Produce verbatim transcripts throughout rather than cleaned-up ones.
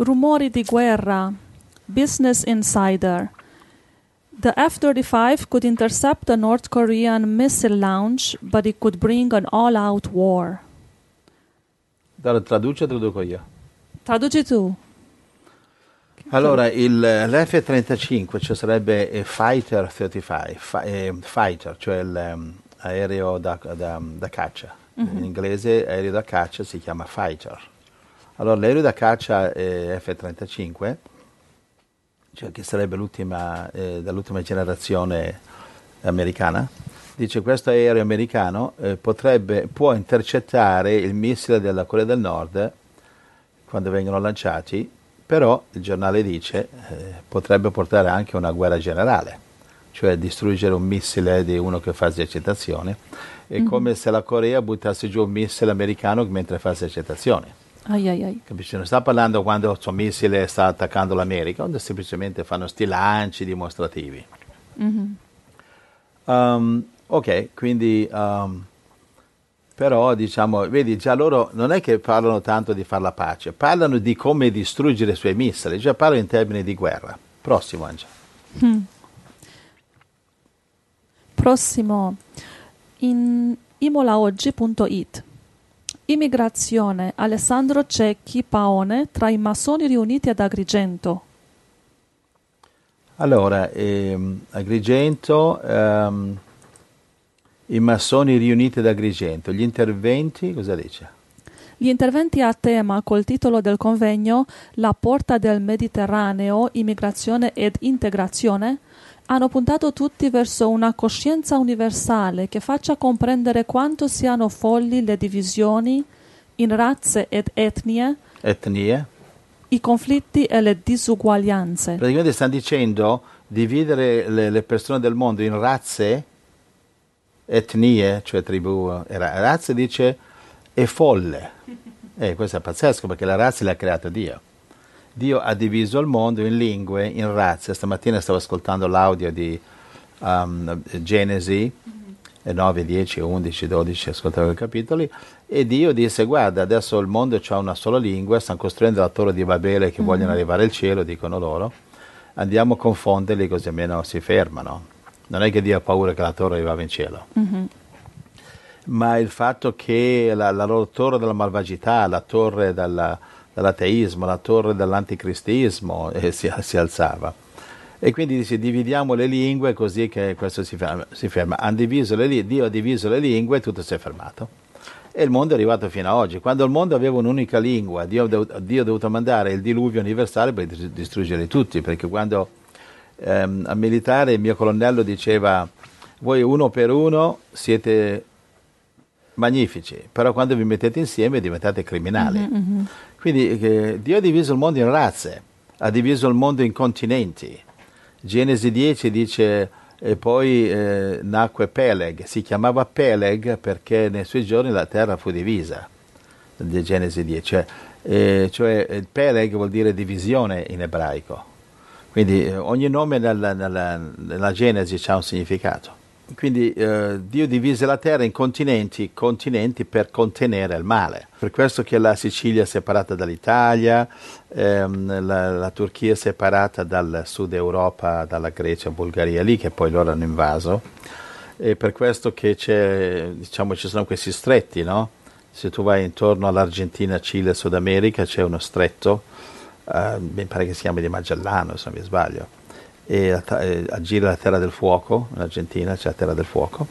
Rumori di guerra. Business Insider. The F thirty-five could intercept a North Korean missile launch, but it could bring an all-out war. Allora, traduce o traduco io? Traduci tu. Allora, il, l'F trentacinque, cioè sarebbe eh, Fighter trentacinque, fi, eh, Fighter, cioè l'aereo da, da, da caccia. Mm-hmm. In inglese aereo da caccia si chiama Fighter. Allora, l'aereo da caccia eh, F trentacinque, cioè che sarebbe l'ultima, eh, dall'ultima generazione americana, dice questo aereo americano eh, potrebbe, può intercettare il missile della Corea del Nord quando vengono lanciati, però il giornale dice eh, potrebbe portare anche a una guerra generale, cioè distruggere un missile di uno che fa esercitazione. È mm-hmm. come se la Corea buttasse giù un missile americano mentre fa esercitazioni. Ai ai ai. Capisci? Non sta parlando quando il suo missile sta attaccando l'America, quando semplicemente fanno sti lanci dimostrativi. Mm-hmm. Um, ok, quindi um, però diciamo, vedi, già loro non è che parlano tanto di fare la pace, parlano di come distruggere i suoi missili, già parlano in termini di guerra. Prossimo, Angela. Hmm. Prossimo, in imolaoggi punto it. Immigrazione, Alessandro Cecchi Paone tra i massoni riuniti ad Agrigento. Allora, ehm, Agrigento, ehm, i massoni riuniti ad Agrigento, gli interventi, cosa dice? Gli interventi a tema col titolo del convegno La porta del Mediterraneo, immigrazione ed integrazione hanno puntato tutti verso una coscienza universale che faccia comprendere quanto siano folli le divisioni in razze ed etnie, etnie, i conflitti e le disuguaglianze. Praticamente stanno dicendo dividere le, le persone del mondo in razze, etnie, cioè tribù, e razze dice è folle. Eh, questo è pazzesco perché la razza l'ha creata Dio. Dio ha diviso il mondo in lingue, in razze. Stamattina stavo ascoltando l'audio di um, Genesi, mm-hmm. nove, dieci, undici, dodici, ascoltavo i capitoli, e Dio disse guarda adesso il mondo ha una sola lingua, stanno costruendo la torre di Babele che mm-hmm. vogliono arrivare al cielo, dicono loro, andiamo a confonderli così almeno si fermano. Non è che Dio ha paura che la torre arrivava in cielo. Mm-hmm. Ma il fatto che la, la loro torre della malvagità, la torre della dall'ateismo, la torre dell'anticristismo eh, si, si alzava. E quindi dice dividiamo le lingue così che questo si ferma. Si ferma. Han diviso le, Dio ha diviso le lingue e tutto si è fermato. E il mondo è arrivato fino ad oggi. Quando il mondo aveva un'unica lingua, Dio, Dio ha dovuto mandare il diluvio universale per distruggerli tutti, perché quando ehm, a militare il mio colonnello diceva voi uno per uno siete magnifici, però quando vi mettete insieme diventate criminali. Mm-hmm. Quindi eh, Dio ha diviso il mondo in razze, ha diviso il mondo in continenti. Genesi dieci dice e poi eh, nacque Peleg, si chiamava Peleg perché nei suoi giorni la terra fu divisa, di Genesi dieci, cioè, eh, cioè Peleg vuol dire divisione in ebraico, quindi eh, ogni nome nella, nella, nella Genesi ha un significato. Quindi eh, Dio divise la terra in continenti, continenti per contenere il male. Per questo che la Sicilia è separata dall'Italia, ehm, la, la Turchia è separata dal sud Europa, dalla Grecia, Bulgaria, lì che poi loro hanno invaso. E per questo che c'è, diciamo, ci sono questi stretti, no? Se tu vai intorno all'Argentina, Cile, Sud America, c'è uno stretto, eh, mi pare che si chiami di Magellano, se non mi sbaglio. E aggira la terra del fuoco, in Argentina c'è la terra del fuoco,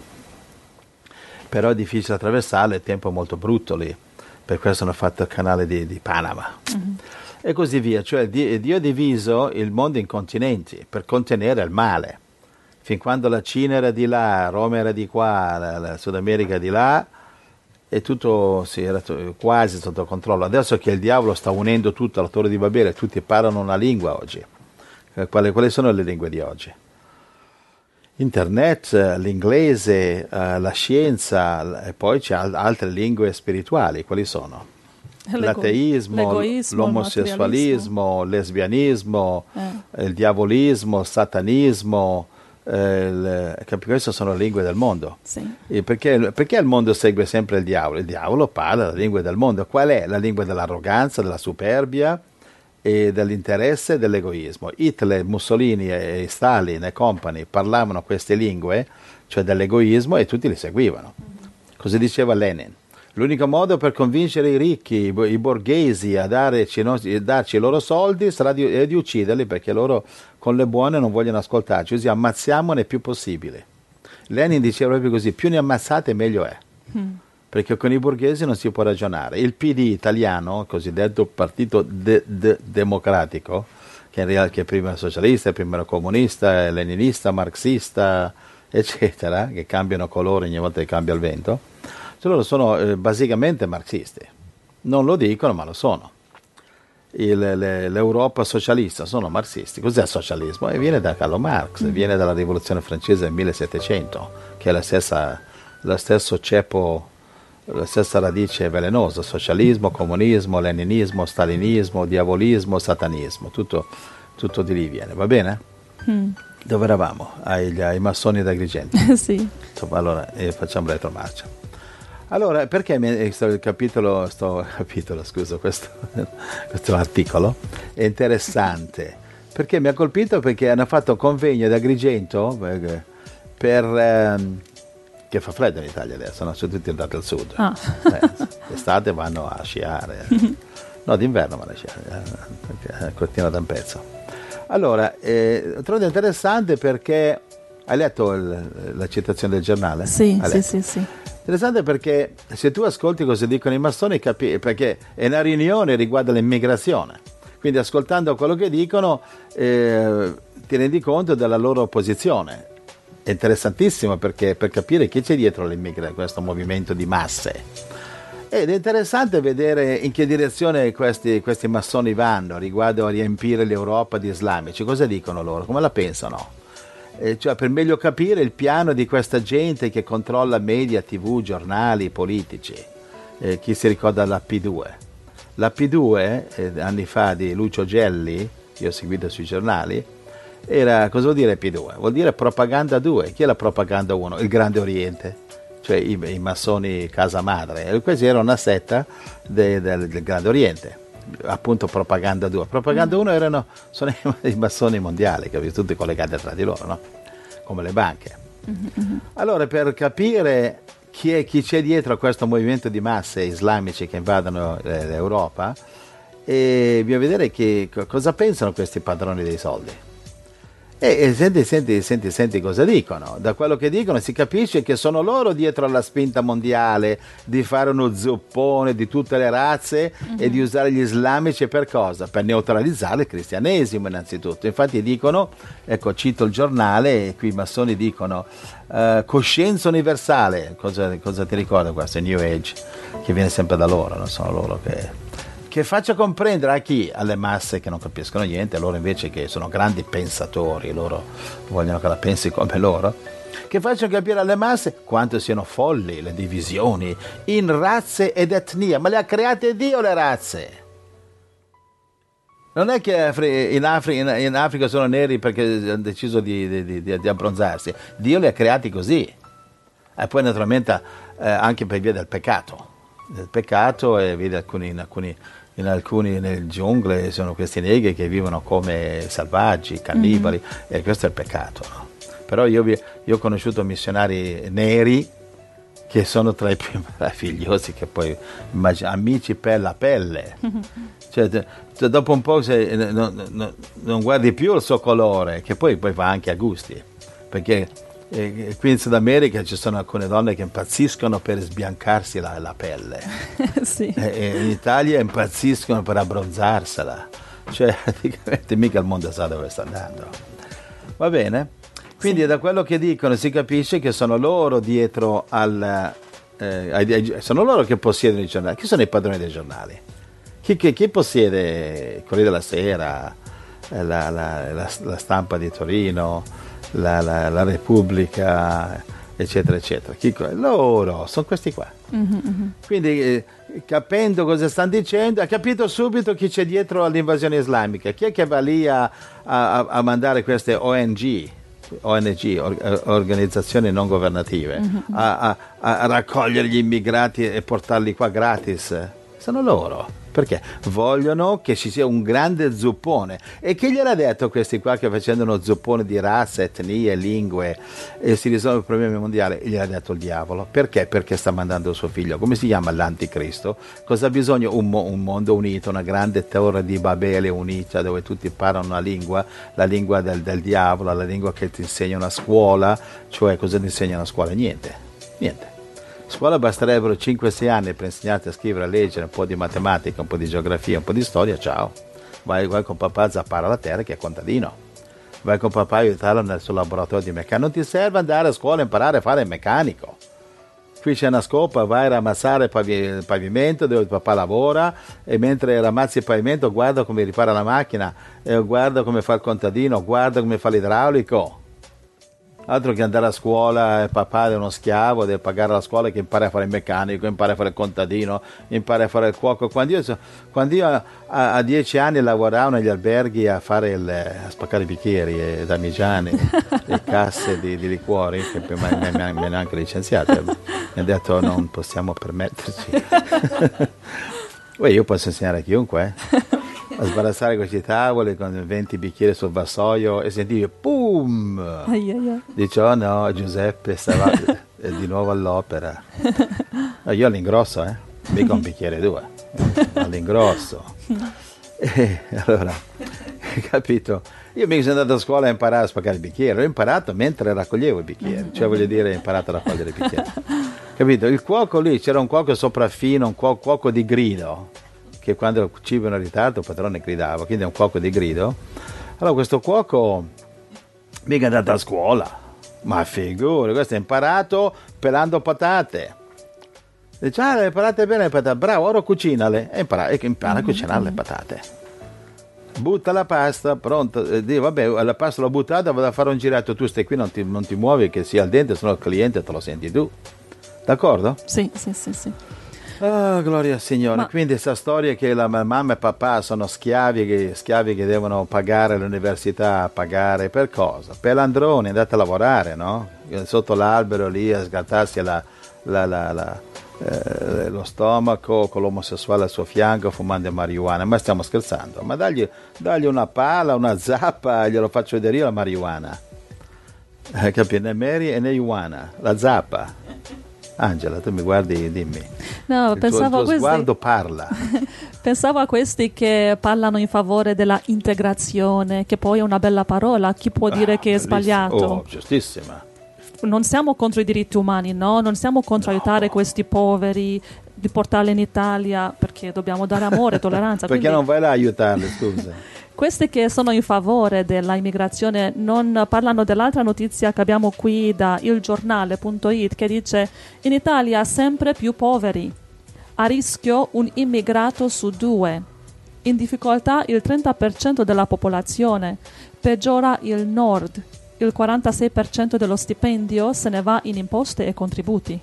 però è difficile attraversarla, il tempo è molto brutto lì, per questo hanno fatto il canale di, di Panama, mm-hmm. e così via, cioè Dio ha diviso il mondo in continenti per contenere il male, fin quando la Cina era di là, Roma era di qua, la, la Sud America di là, e tutto sì, era t- quasi sotto controllo. Adesso che il diavolo sta unendo tutto alla torre di Babele, tutti parlano una lingua oggi. Quali, quali sono le lingue di oggi? Internet, l'inglese, uh, la scienza, e poi c'è al- altre lingue spirituali. Quali sono? L'ego- L'ateismo, l'egoismo, l'omosessualismo, il lesbianismo, eh. il diavolismo, il satanismo. Eh, il, queste sono le lingue del mondo. Sì. E perché, perché il mondo segue sempre il diavolo? Il diavolo parla la lingua del mondo. Qual è? La lingua dell'arroganza, della superbia, e dell'interesse e dell'egoismo. Hitler, Mussolini e Stalin e compagni parlavano queste lingue, cioè dell'egoismo, e tutti li seguivano. Così diceva Lenin. L'unico modo per convincere i ricchi, i, i borghesi a darci, a darci i loro soldi sarà di, è di ucciderli, perché loro con le buone non vogliono ascoltarci, così ammazziamone più possibile. Lenin diceva proprio così: più ne ammazzate meglio è, mm. perché con i borghesi non si può ragionare. Il P D italiano, il cosiddetto partito de, de, democratico, che, in realtà, che prima era socialista, prima era comunista, leninista, marxista, eccetera, che cambiano colore ogni volta che cambia il vento, loro sono eh, basicamente marxisti. Non lo dicono, ma lo sono. Il, le, L'Europa socialista sono marxisti. Cos'è il socialismo? E viene da Carlo Marx, mm. viene dalla rivoluzione francese del millesettecento, che è la stessa, lo stesso ceppo, la stessa radice velenosa: socialismo, comunismo, leninismo, stalinismo, diavolismo, satanismo, tutto, tutto di lì viene, va bene? Mm. Dove eravamo? Ai, ai massoni d'Agrigento. Sì. Allora, eh, facciamo retromarcia. Allora, perché mi, sto, il capitolo, sto, capitolo, scusa, questo, questo articolo è interessante, perché mi ha colpito, perché hanno fatto un convegno ad Agrigento per, per ehm, che fa freddo in Italia adesso, no? Sono tutti andati al sud. Ah. Eh, l'estate vanno a sciare, no, d'inverno vanno a sciare, perché continua da un pezzo. Allora, eh, trovo interessante perché hai letto il, la citazione del giornale? Sì, sì, sì, sì. Interessante perché se tu ascolti cosa dicono i massoni, capi- perché è una riunione riguardo l'immigrazione, quindi ascoltando quello che dicono eh, ti rendi conto della loro posizione. È interessantissimo, perché per capire chi c'è dietro questo movimento di masse. Ed è interessante vedere in che direzione questi, questi massoni vanno riguardo a riempire l'Europa di islamici. Cosa dicono loro? Come la pensano? Eh, cioè, per meglio capire il piano di questa gente che controlla media, tv, giornali, politici. Eh, chi si ricorda la P due? La P due, eh, anni fa, di Lucio Gelli, che ho seguito sui giornali, era, cosa vuol dire P due? Vuol dire propaganda due. Chi è la propaganda uno? Il Grande Oriente, cioè i, i massoni casa madre. E questi era una setta de, de, del Grande Oriente, appunto propaganda due. Propaganda uno erano, sono i, i massoni mondiali, che avevano tutti collegati tra di loro, no? Come le banche. Mm-hmm. Allora, per capire chi, è, chi c'è dietro a questo movimento di masse islamici che invadono eh, l'Europa, e bisogna vedere che, cosa pensano questi padroni dei soldi. E, e senti, senti, senti, senti cosa dicono. Da quello che dicono si capisce che sono loro dietro alla spinta mondiale di fare uno zuppone di tutte le razze, mm-hmm. e di usare gli islamici per cosa? Per neutralizzare il cristianesimo innanzitutto. Infatti dicono, ecco, cito il giornale, e qui i massoni dicono uh, coscienza universale. Cosa, cosa ti ricorda questo? New Age, che viene sempre da loro, non sono loro che... che faccia comprendere a chi? Alle masse che non capiscono niente, loro invece che sono grandi pensatori, loro vogliono che la pensi come loro, che facciano capire alle masse quanto siano folli le divisioni in razze ed etnie, ma le ha create Dio le razze. Non è che in Africa, in Africa sono neri perché hanno deciso di, di, di, di abbronzarsi, Dio li ha creati così. E poi naturalmente eh, anche per via del peccato, del peccato, e vedi alcuni, in alcuni in alcuni nel giungle sono questi negri che vivono come selvaggi, cannibali, mm-hmm. e questo è il peccato, no? Però io, io ho conosciuto missionari neri che sono tra i più meravigliosi, che poi immagino, amici per la pelle, mm-hmm. cioè, cioè, dopo un po' se, non, non, non guardi più il suo colore, che poi, poi va anche a gusti, perché E qui in Sud America ci sono alcune donne che impazziscono per sbiancarsi la, la pelle, sì. E in Italia impazziscono per abbronzarsela, cioè praticamente mica il mondo sa dove sta andando. Va bene? Quindi sì. Da quello che dicono si capisce che sono loro dietro al eh, ai, ai, sono loro che possiedono i giornali. Chi sono i padroni dei giornali? Chi, chi, chi possiede il Corriere della Sera, la, la, la, la Stampa di Torino, La, la, la Repubblica, eccetera eccetera? Chi, loro sono questi qua. Mm-hmm. Quindi eh, capendo cosa stanno dicendo, ha capito subito chi c'è dietro all'invasione islamica. Chi è che va lì a, a, a mandare queste O N G, O N G, or, organizzazioni non governative, mm-hmm. a, a, a raccogliere gli immigrati e portarli qua gratis, Sono loro. Perché? Vogliono che ci sia un grande zuppone. E chi gliel'ha detto questi qua che facendo uno zuppone di razze, etnie, lingue e si risolve il problema mondiale? Gliel'ha detto il diavolo. Perché? Perché sta mandando il suo figlio. Come si chiama l'anticristo? Cosa ha bisogno? Un, mo- un mondo unito, una grande torre di Babele unita dove tutti parlano una lingua, la lingua del, del diavolo, la lingua che ti insegna una scuola. Cioè, cosa ti insegna una scuola? Niente. Niente. A scuola basterebbero cinque sei anni per insegnarti a scrivere, a leggere, un po' di matematica, un po' di geografia, un po' di storia, ciao. Vai, vai con papà a zappare la terra che è contadino. Vai con papà a aiutarlo nel suo laboratorio di meccanica. Non ti serve andare a scuola e imparare a fare il meccanico. Qui c'è una scopa, vai a ramassare il pavi- il pavimento dove papà lavora e mentre ramassi il pavimento guarda come ripara la macchina, e guarda come fa il contadino, guarda come fa l'idraulico. Altro che andare a scuola, papà è uno schiavo, deve pagare la scuola che impara a fare il meccanico, impara a fare il contadino, impara a fare il cuoco. Quando io, quando io a, a, a dieci anni lavoravo negli alberghi a fare il, a spaccare i bicchieri, e damigiani, le casse di, di liquori, che poi mi, mi, mi hanno anche licenziato, mi hanno detto non possiamo permetterci. Poi io posso insegnare a chiunque, eh? A sbarazzare questi tavoli con venti bicchieri sul vassoio e sentivi pum, Ai, ai, ai. dice oh no, Giuseppe stava di nuovo all'opera. No, io all'ingrosso, eh mica un bicchiere due, all'ingrosso. E allora, capito, io mica sono andato a scuola a imparare a spaccare i bicchieri, l'ho imparato mentre raccoglievo i bicchieri, cioè voglio dire ho imparato a raccogliere i bicchieri, capito? Il cuoco lì, c'era un cuoco sopraffino, un cuoco, cuoco di grido, che quando il cibo era in ritardo il padrone gridava, quindi è un cuoco di grido. Allora questo cuoco mica è andato a scuola, ma figuri, questo è imparato pelando patate. Dice, ah, le imparate bene le patate, bravo, ora cucinale, e impara, e impara a cucinare le patate. Butta la pasta, pronto, e dice, vabbè, la pasta l'ho buttata, vado a fare un giretto, tu stai qui, non ti, non ti muovi che sia al dente, se no il cliente te lo senti tu. D'accordo? Sì, sì, sì, sì. Oh, gloria al Signore. Ma... Quindi questa storia che la mamma e papà sono schiavi che, schiavi che devono pagare l'università, pagare per cosa? Per l'androne, andate a lavorare, no? Sotto l'albero lì a sgattarsi la, la, la, la, eh, lo stomaco con l'omosessuale al suo fianco fumando marijuana. Ma stiamo scherzando? Ma dagli, dagli una pala, una zappa, glielo faccio vedere io la marijuana. Eh, capito? Né Mary e né Ioana, la zappa. Angela, tu mi guardi, dimmi. No, il pensavo tuo, il tuo a questi... sguardo parla. Pensavo a questi che parlano in favore della integrazione, che poi è una bella parola. Chi può dire Ah, che è sbagliato? Oh, giustissima. Non siamo contro i diritti umani, no? Non siamo contro No. aiutare questi poveri, di portarli in Italia, perché dobbiamo dare amore, tolleranza. Perché Quindi... non vai là a aiutarli, scusa? Questi che sono in favore della immigrazione non parlano dell'altra notizia che abbiamo qui da il giornale punto it che dice in Italia sempre più poveri, a rischio un immigrato su due, in difficoltà il trenta per cento della popolazione, peggiora il nord, il quarantasei per cento dello stipendio se ne va in imposte e contributi.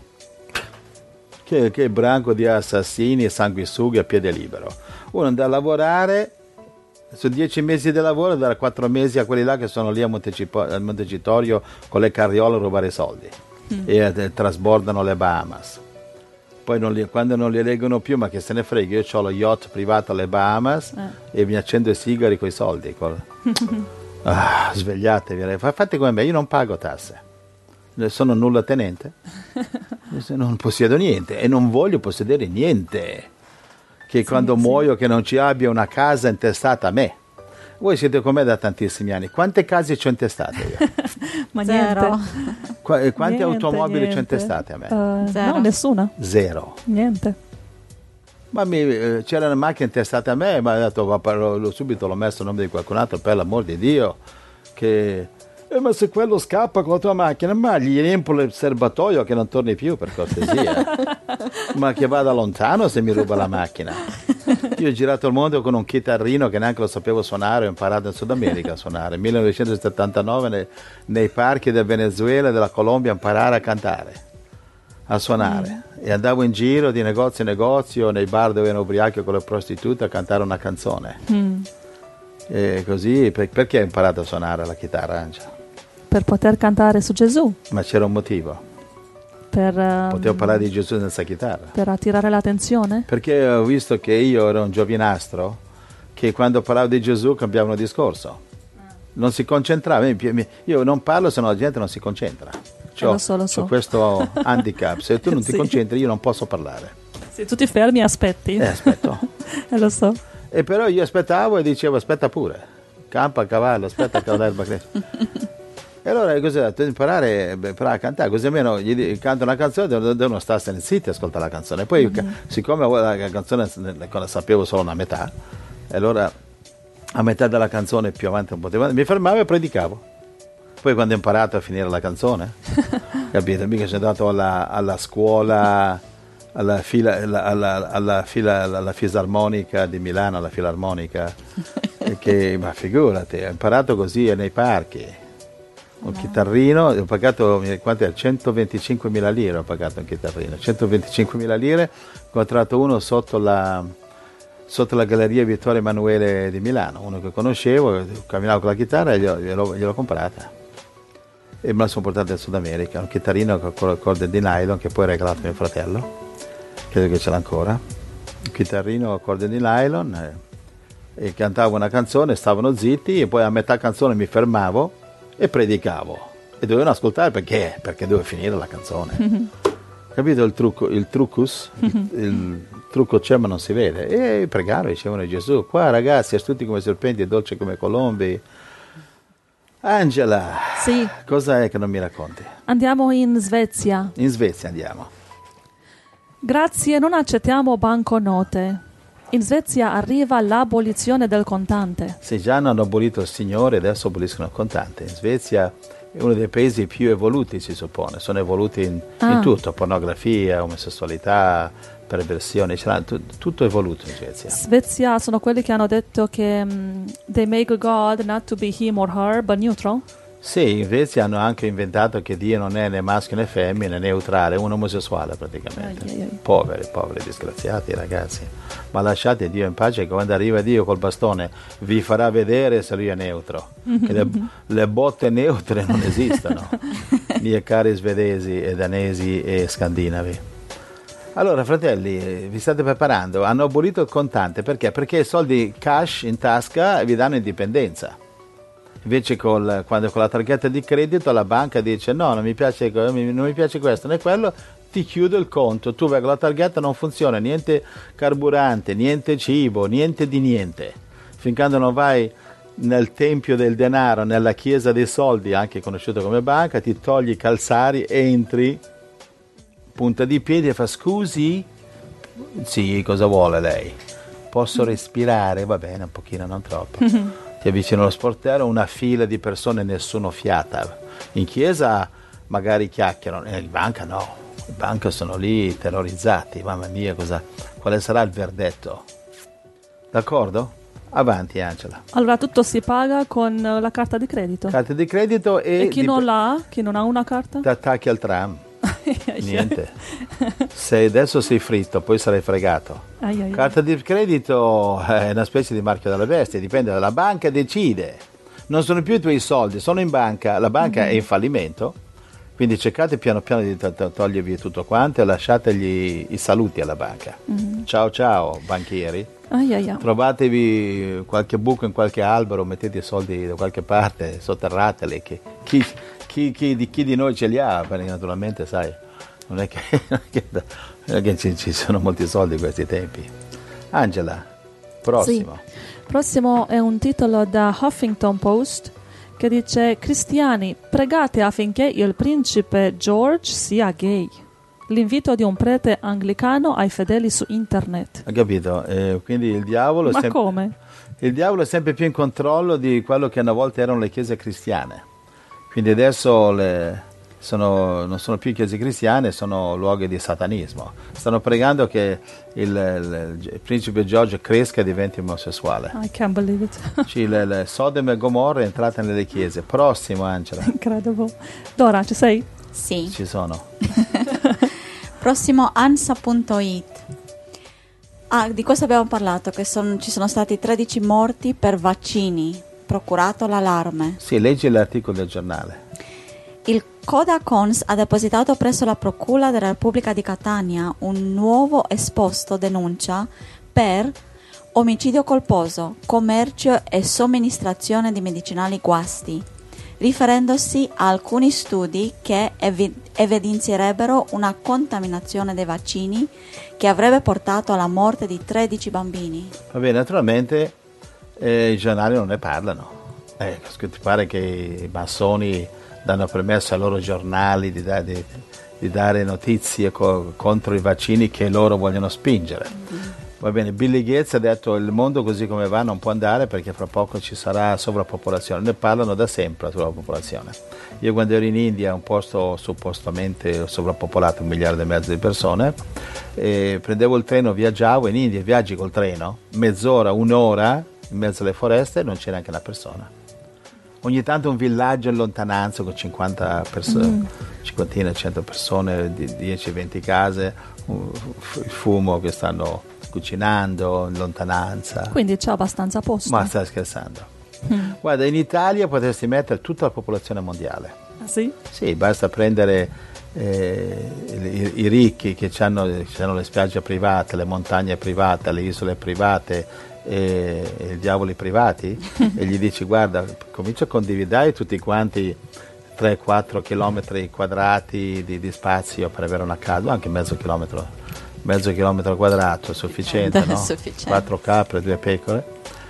Che, che branco di assassini e sanguisughi a piede libero. Uno andrà a lavorare, su dieci mesi di lavoro, dare quattro mesi a quelli là che sono lì a Montecipo- al Montecitorio con le carriole a rubare soldi mm. e eh, trasbordano le Bahamas. Poi non li, quando non li leggono più, ma che se ne frega, io ho lo yacht privato alle Bahamas eh. e mi accendo i sigari con i soldi. Col... ah, svegliatevi, fate come me, io non pago tasse. Sono nulla tenente, non possiedo niente e non voglio possedere niente. Che sì, quando sì. muoio che non ci abbia una casa intestata a me. Voi siete con me da tantissimi anni. Quante case ci ho intestate io? Ma Zero. Qu- quante niente, automobili niente. ci ho intestate a me? Uh, Zero. No, nessuna. Zero. Niente. Ma mi, eh, c'era una macchina intestata a me, ma ho detto, va, lo, subito l'ho messo il nome di qualcun altro, per l'amor di Dio, che... Eh, ma se quello scappa con la tua macchina, ma gli riempio il serbatoio che non torni più, per cortesia. Ma che vada lontano se mi ruba la macchina. Io ho girato il mondo con un chitarrino che neanche lo sapevo suonare, ho imparato in Sud America a suonare. Nel millenovecentosettantanove nei, nei parchi del Venezuela e della Colombia a imparare a cantare, a suonare. Mm. E andavo in giro di negozio in negozio, nei bar dove erano ubriachi con le prostitute a cantare una canzone. Mm. E così, per, perché hai imparato a suonare la chitarra, Angela? Per poter cantare su Gesù. Ma c'era un motivo. Per, um, Potevo parlare di Gesù senza chitarra. per attirare l'attenzione? Perché ho visto che io ero un giovinastro che quando parlavo di Gesù cambiavano discorso. Non si concentrava. Io non parlo se no la gente non si concentra. C'ho, Eh, lo so, lo so. c'ho questo handicap. Se tu non ti Sì. concentri io non posso parlare. Se tu ti fermi e aspetti. Eh, aspetto. Eh, lo so. E però io aspettavo e dicevo aspetta pure. Campa a cavallo, aspetta che l'erba cresce. E allora cosa ho detto? Imparare, beh, imparare a cantare, così almeno gli di- canta una canzone, devono, devono starsene zitti e ascoltare la canzone. Poi, Mm-hmm. ca- siccome la, la canzone la sapevo solo una metà, e allora a metà della canzone più avanti un po' più avanti, mi fermavo e predicavo. Poi quando ho imparato a finire la canzone, capite? Mica sono andato alla, alla scuola, alla, fila, alla, alla, alla, fila, alla fisarmonica di Milano, alla filarmonica, e che, ma figurati, ho imparato così nei parchi. Un chitarrino, ho pagato quanto è? centoventicinquemila lire ho pagato un chitarrino, centoventicinquemila lire, ho incontrato uno sotto la, sotto la Galleria Vittorio Emanuele di Milano, uno che conoscevo, camminavo con la chitarra e glielo, glielo, gliel'ho comprata. E me la sono portata in Sud America, un chitarrino con le corde di nylon che poi ho regalato a mio fratello, credo che ce l'ha ancora, un chitarrino a corde di nylon, e, e cantavo una canzone, stavano zitti e poi a metà canzone mi fermavo e predicavo e dovevano ascoltare perché perché dovevo finire la canzone. Mm-hmm. Capito il trucco, il truccus, mm-hmm. il, il trucco c'è ma non si vede, e pregare, dicevano Gesù qua ragazzi astuti come serpenti e dolci come colombi. Angela, Sì. cosa è che non mi racconti? Andiamo in Svezia. In Svezia andiamo. Grazie, non accettiamo banconote. In Svezia arriva l'abolizione del contante. Se già hanno abolito il signore, adesso aboliscono il contante. In Svezia è uno dei paesi più evoluti, si suppone. Sono evoluti in, Ah. in tutto, pornografia, omosessualità, perversione, c'era t- tutto evoluto in Svezia. Svezia sono quelli che hanno detto che um, they make God not to be him or her, but neutral. Sì, in Svezia hanno anche inventato che Dio non è né maschio né femmina, è neutrale, è un omosessuale praticamente. Ai, ai, ai. Poveri, poveri, disgraziati ragazzi. Ma lasciate Dio in pace, che quando arriva Dio col bastone vi farà vedere se lui è neutro. Che le, le botte neutre non esistono, miei cari svedesi e danesi e scandinavi. Allora, fratelli, vi state preparando? Hanno abolito il contante, perché? Perché i soldi cash in tasca vi danno indipendenza. Invece col, quando con la targhetta di credito la banca dice no, non mi piace, non mi piace questo né quello, ti chiudo il conto, tu vai con la targhetta, non funziona niente carburante, niente cibo, niente di niente. Fin quando non vai nel tempio del denaro, nella chiesa dei soldi, anche conosciuto come banca, ti togli i calzari, entri, punta di piedi e fa scusi? Sì, cosa vuole lei? Posso respirare? Va bene, un pochino, non troppo. Ti avvicino allo sportello, una fila di persone, nessuno fiata. In chiesa magari chiacchierano, in banca no, in banca sono lì terrorizzati, mamma mia, cosa, quale sarà il verdetto? D'accordo? Avanti Angela. Allora tutto si paga con uh, la carta di credito. Carta di credito e... E chi non l'ha, chi non ha una carta? Ti attacchi al tram. Niente. Se adesso sei fritto, poi sarai fregato. Ai, ai, Carta di credito è una specie di marchio della bestia, dipende dalla banca, decide. Non sono più i tuoi soldi, sono in banca, la banca mm-hmm. è in fallimento, quindi cercate piano piano di to- togliervi tutto quanto e lasciategli i saluti alla banca. Mm-hmm. Ciao ciao banchieri. Ai, ai, ai. Trovatevi qualche buco in qualche albero, mettete i soldi da qualche parte, sotterrateli. Chi, chi, chi, chi, di, chi di noi ce li ha? Perché naturalmente sai, non è che, non è che, non è che ci, ci sono molti soldi in questi tempi. Angela, prossimo. Sì. Prossimo è un titolo da Huffington Post che dice: cristiani, pregate affinché il principe George sia gay. L'invito di un prete anglicano ai fedeli su internet. Hai capito? Eh, quindi il diavolo, Ma è sem- come? il diavolo è sempre più in controllo di quello che una volta erano le chiese cristiane. Quindi adesso le, sono, non sono più chiese cristiane, sono luoghi di satanismo. Stanno pregando che il, il, il principe George cresca e diventi omosessuale. I can't believe it. Sì, le, le Sodoma e Gomorra è entrata nelle chiese. Prossimo, Angela. Incredible. Dora, ci sei? Sì. Ci sono. Prossimo ansa punto it. Ah, di questo abbiamo parlato, che son, ci sono stati tredici morti per vaccini, procurato l'allarme. Sì, leggi l'articolo del giornale. Il Codacons ha depositato presso la Procura della Repubblica di Catania un nuovo esposto denuncia per omicidio colposo, commercio e somministrazione di medicinali guasti, riferendosi a alcuni studi che evi- evidenzierebbero una contaminazione dei vaccini che avrebbe portato alla morte di tredici bambini. Vabbè, naturalmente eh, i giornali non ne parlano. Eh, ti pare che i massoni danno permesso ai loro giornali di, da, di, di dare notizie co- contro i vaccini che loro vogliono spingere. Mm-hmm. Va bene, Billy Gates ha detto il mondo così come va non può andare perché fra poco ci sarà sovrappopolazione. Ne parlano da sempre la sovrappopolazione. Io quando ero in India, un posto suppostamente sovrappopolato, un miliardo e mezzo di persone, e prendevo il treno, viaggiavo in India, viaggi col treno, mezz'ora, un'ora in mezzo alle foreste e non c'era neanche una persona. Ogni tanto un villaggio in lontananza con cinquanta persone, mm. cinquantina, cento persone, dieci venti case, il fumo che stanno cucinando in lontananza. Quindi c'è abbastanza posto. Ma stai scherzando? Mm. Guarda, in Italia potresti mettere tutta la popolazione mondiale. Ah, sì? Sì, basta prendere eh, i, i ricchi che hanno le spiagge private, le montagne private, le isole private e, e i diavoli privati e gli dici guarda, comincia a condividere tutti quanti tre quattro chilometri quadrati di, di spazio per avere una casa, anche mezzo chilometro mezzo chilometro quadrato è sufficiente, no? Sufficiente. Quattro capre, due pecore.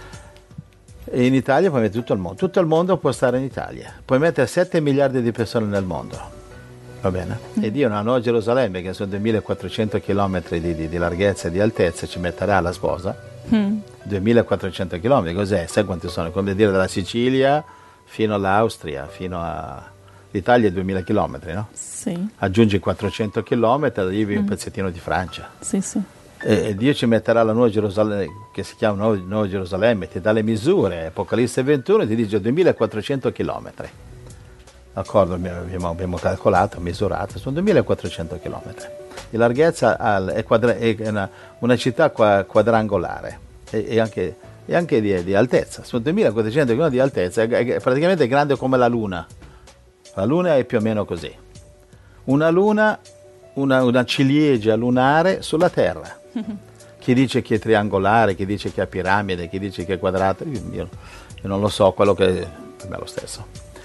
E in Italia puoi mettere tutto il mondo. Tutto il mondo può stare in Italia. Puoi mettere sette miliardi di persone nel mondo. Va bene? Mm. E Dio, una Nuova Gerusalemme, che sono duemilaquattrocento chilometri di, di, di larghezza e di altezza, ci metterà la sposa. Mm. duemilaquattrocento chilometri, cos'è? Sai quanti sono? Come dire dalla Sicilia fino all'Austria, fino a... L'Italia è duemila chilometri, no? Sì. Aggiungi quattrocento chilometri, arrivi mm. un pezzettino di Francia. Sì, sì. E, e Dio ci metterà la Nuova Gerusalemme, che si chiama Nuova, Nuova Gerusalemme, ti dà le misure, Apocalisse ventuno ti dice duemilaquattrocento chilometri. D'accordo, abbiamo, abbiamo calcolato, misurato, sono duemilaquattrocento chilometri. Di larghezza al, è, quadra, è una, una città qua, quadrangolare e, e anche, e anche di, di altezza. Sono duemilaquattrocento chilometri di altezza, è, è praticamente grande come la Luna. La Luna è più o meno così. Una luna, una, una ciliegia lunare sulla Terra. Chi dice che è triangolare, chi dice che è piramide, chi dice che è quadrato, io, io, io non lo so, quello che per me è lo stesso.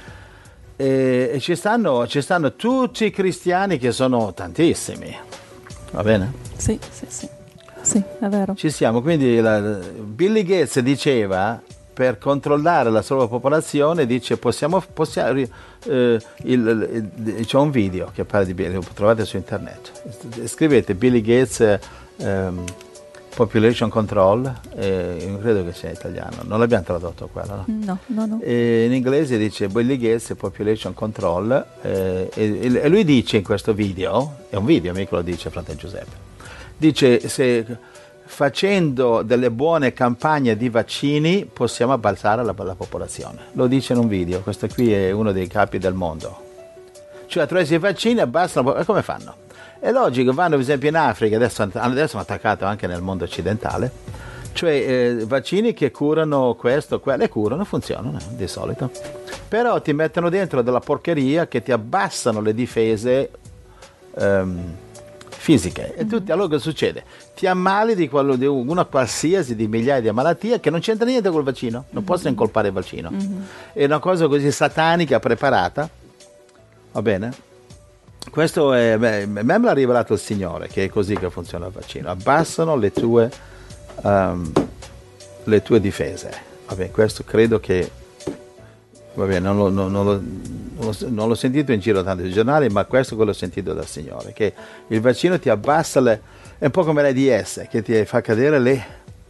E, e ci stanno, ci stanno tutti i cristiani che sono tantissimi. Va bene? Sì, sì, sì. Sì, è vero. Ci siamo, quindi la, Billy Gates diceva... per controllare la sovrapopolazione dice possiamo, possiamo eh, il, il, c'è un video che parla di Billy, lo trovate su internet, scrivete Billy Gates um, Population Control, eh, non credo che sia in italiano, non l'abbiamo tradotto quello, no? No, no, no. E in inglese dice Billy Gates Population Control eh, e, e lui dice in questo video, è un video, mica lo dice fratello Giuseppe, dice se facendo delle buone campagne di vaccini possiamo abbassare la, la popolazione. Lo dice in un video, questo qui è uno dei capi del mondo. Cioè attraverso i vaccini abbassano, e come fanno? È logico, vanno per esempio in Africa, adesso, adesso hanno attaccato anche nel mondo occidentale, cioè eh, vaccini che curano questo, quello, e curano, funzionano eh, di solito. Però ti mettono dentro della porcheria che ti abbassano le difese um, fisiche. E tutti, allora cosa succede? Ti ammali di, quello, di una qualsiasi di migliaia di malattie che non c'entra niente col vaccino, non mm-hmm. possono incolpare il vaccino. Mm-hmm. È una cosa così satanica preparata, va bene? Questo è, beh, me me l'ha rivelato il Signore, che è così che funziona il vaccino. Abbassano le tue, um, le tue difese. Va bene, questo credo che, va bene, non lo, non, non lo non l'ho sentito in giro tanto sui giornali, ma questo che l'ho sentito dal Signore, che il vaccino ti abbassa le, è un po' come l'AIDS che ti fa cadere le,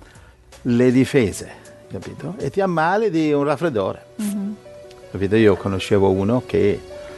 le difese, capito? E ti ammali di un raffreddore. Mm-hmm. Capito? Io conoscevo uno che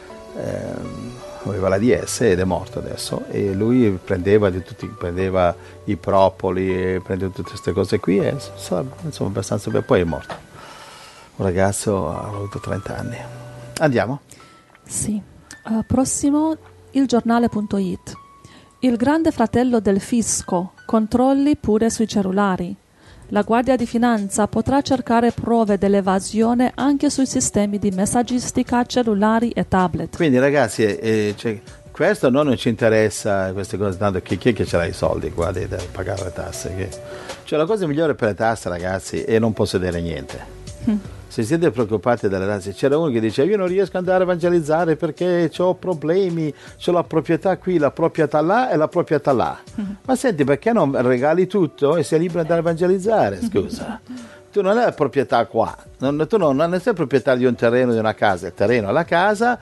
ehm, aveva l'AIDS ed è morto adesso, e lui prendeva di tutti, prendeva i propoli, prendeva tutte queste cose qui e insomma abbastanza bene, poi è morto. Un ragazzo ha avuto trenta anni. Andiamo? Sì. Uh, prossimo, il giornale punto it. Il grande fratello del fisco, controlli pure sui cellulari. La Guardia di Finanza potrà cercare prove dell'evasione anche sui sistemi di messaggistica, cellulari e tablet. Quindi ragazzi, eh, cioè, questo no, non ci interessa, queste cose, tanto chi, chi è che ce l'ha i soldi qua di pagare le tasse? Che... Cioè la cosa migliore per le tasse, ragazzi, è non possedere niente. Mm. Se siete preoccupati dalle tasse, c'era uno che diceva io non riesco ad andare a evangelizzare perché ho problemi, ho la proprietà qui, la proprietà là e la proprietà là. Mm. Ma senti, perché non regali tutto e sei libero di andare a evangelizzare, scusa? Tu non hai la proprietà qua, non, tu non, non sei proprietario di un terreno, di una casa, il terreno è la casa,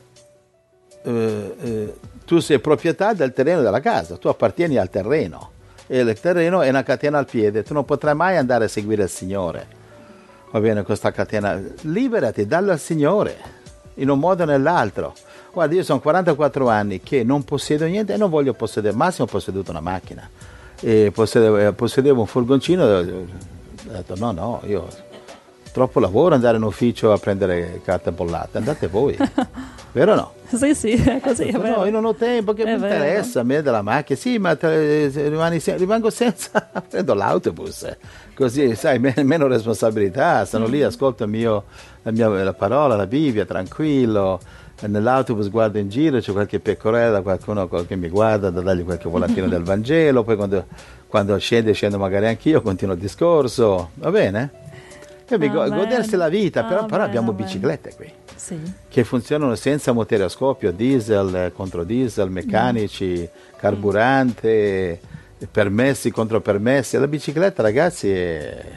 eh, eh, tu sei proprietà del terreno della casa, tu appartieni al terreno e il terreno è una catena al piede, tu non potrai mai andare a seguire il Signore. Va bene, questa catena, liberati, dalla al Signore, in un modo o nell'altro. Guarda, io sono quarantaquattro anni che non possiedo niente e non voglio possedere, massimo ho posseduto una macchina, e possedevo, possedevo un furgoncino, ho detto no, no, io troppo lavoro andare in ufficio a prendere carte bollate, andate voi, vero o no? Sì, sì, è così, è vero. No, io non ho tempo, che è mi vero. interessa a me della macchina, sì, ma te, rimani, rimango senza, prendo l'autobus, così sai, me, meno responsabilità, sono mm. lì, ascolto il mio, la, mia, la parola, la Bibbia, tranquillo, nell'autobus guardo in giro, c'è qualche pecorella, qualcuno che mi guarda, da dargli qualche volantino del Vangelo, poi quando, quando scende, scendo magari anch'io, continuo il discorso, va bene? E godersi la vita, però, ah, però bene, abbiamo bene. biciclette qui. Sì. Che funzionano senza motore a scoppio, diesel contro diesel, meccanici, mm. carburante, mm. permessi contro permessi. La bicicletta, ragazzi, è,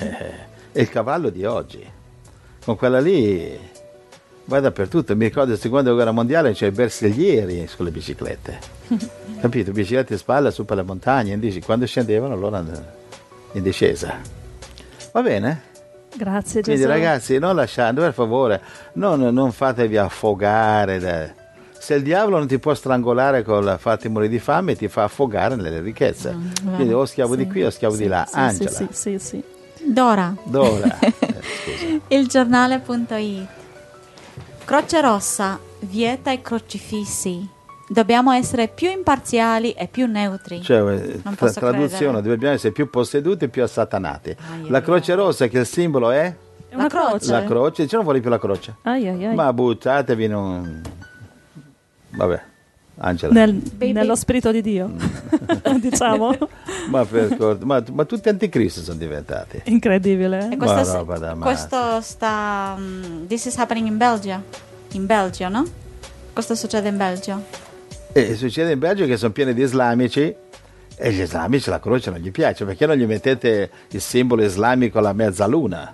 è il cavallo di oggi. Con quella lì vai dappertutto. Mi ricordo la seconda guerra mondiale c'è i bersaglieri sulle biciclette. Capito? Biciclette in spalla su per le montagne, indici. Quando scendevano loro in discesa. Va bene? Grazie Quindi Gesù. ragazzi, non lasciate, per favore, non, non fatevi affogare. Da... Se il diavolo non ti può strangolare con farti morire di fame, ti fa affogare nelle ricchezze. Mm, Quindi o schiavo sì, di qui o schiavo sì, di là. Sì, Angela. Sì, sì, sì. Dora. Dora. Eh, Il giornale punto it. Croce Rossa vieta i crocifissi. Dobbiamo essere più imparziali e più neutri. Cioè, tra, traduzione, dobbiamo essere più posseduti e più assatanati. Ai, la Croce Rossa, che il simbolo è? È una croce. La croce, dice non vuole più la croce. Ai, ai, ai. Ma buttatevi in un... Vabbè, Angela. Nel, nello spirito di Dio, diciamo. ma, per, ma, ma tutti anticristi sono diventati. E Incredibile. Eh? questo, questo sta... Um, this is happening in Belgio. In Belgio, no? Questo succede in Belgio. E succede in Belgio che sono pieni di islamici e gli islamici la croce non gli piace, perché non gli mettete il simbolo islamico alla mezzaluna?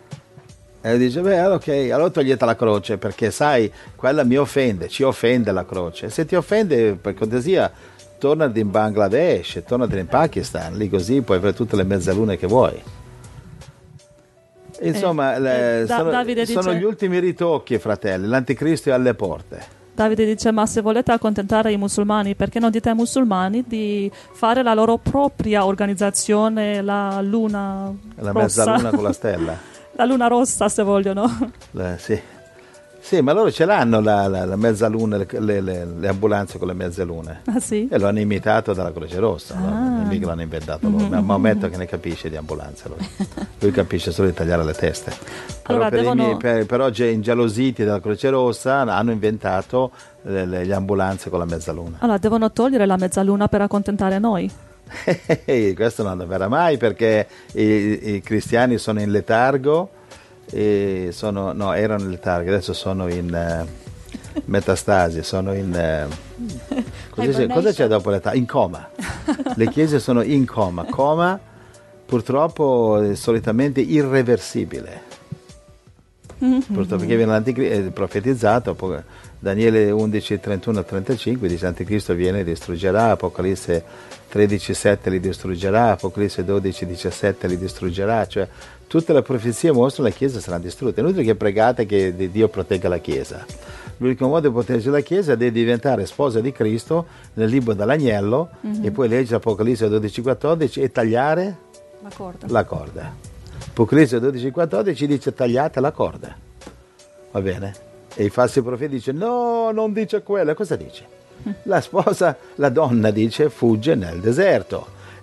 E dice, beh, ok, allora togliete la croce, perché sai, quella mi offende, ci offende la croce. Se ti offende, per cortesia, tornati in Bangladesh, tornati in Pakistan, lì così puoi avere tutte le mezzalune che vuoi. Insomma, eh, le, eh, sono, Davide sono dice... gli ultimi ritocchi, fratelli, l'anticristo è alle porte. Davide dice, ma se volete accontentare i musulmani, perché non dite ai musulmani di fare la loro propria organizzazione, la luna la rossa? La mezzaluna con la stella. La luna rossa, se vogliono. Le, sì. Sì, ma loro ce l'hanno la, la, la mezzaluna, le, le, le ambulanze con le mezzalune. Ah sì? E lo hanno imitato dalla Croce Rossa, ah. no? Mica l'hanno inventato loro. Mm-hmm. Ma Maometto che ne capisce di ambulanze. Lui, lui capisce solo di tagliare le teste. Però allora, per, devono... miei, per, per oggi ingelositi dalla Croce Rossa hanno inventato le, le, le ambulanze con la mezzaluna. Allora, devono togliere la mezzaluna per accontentare noi. Questo non avverrà mai, perché i, i cristiani sono in letargo. E sono, no, erano in letargo, adesso sono in uh, metastasi, sono in uh, cosa, c'è, cosa c'è dopo l'età? In coma. Le chiese sono in coma, coma purtroppo è solitamente irreversibile. Mm-hmm. Purtroppo, perché viene l'anticristo, è profetizzato, poi Daniele undici, trentuno a trentacinque dice l'anticristo viene e distruggerà, Apocalisse tredici sette li distruggerà, Apocalisse dodici diciassette li distruggerà, cioè tutte le profezie mostrano che la Chiesa sarà distrutta. È inutile che pregate che Dio protegga la Chiesa. L'unico modo di proteggere la Chiesa è di diventare sposa di Cristo nel libro dell'agnello, mm-hmm. e poi leggere Apocalisse dodici quattordici e tagliare la corda. La corda. Apocalisse dodici quattordici dice tagliate la corda. Va bene? E i falsi profeti dicono no, non dice quello. Cosa dice? La sposa, la donna dice fugge nel deserto.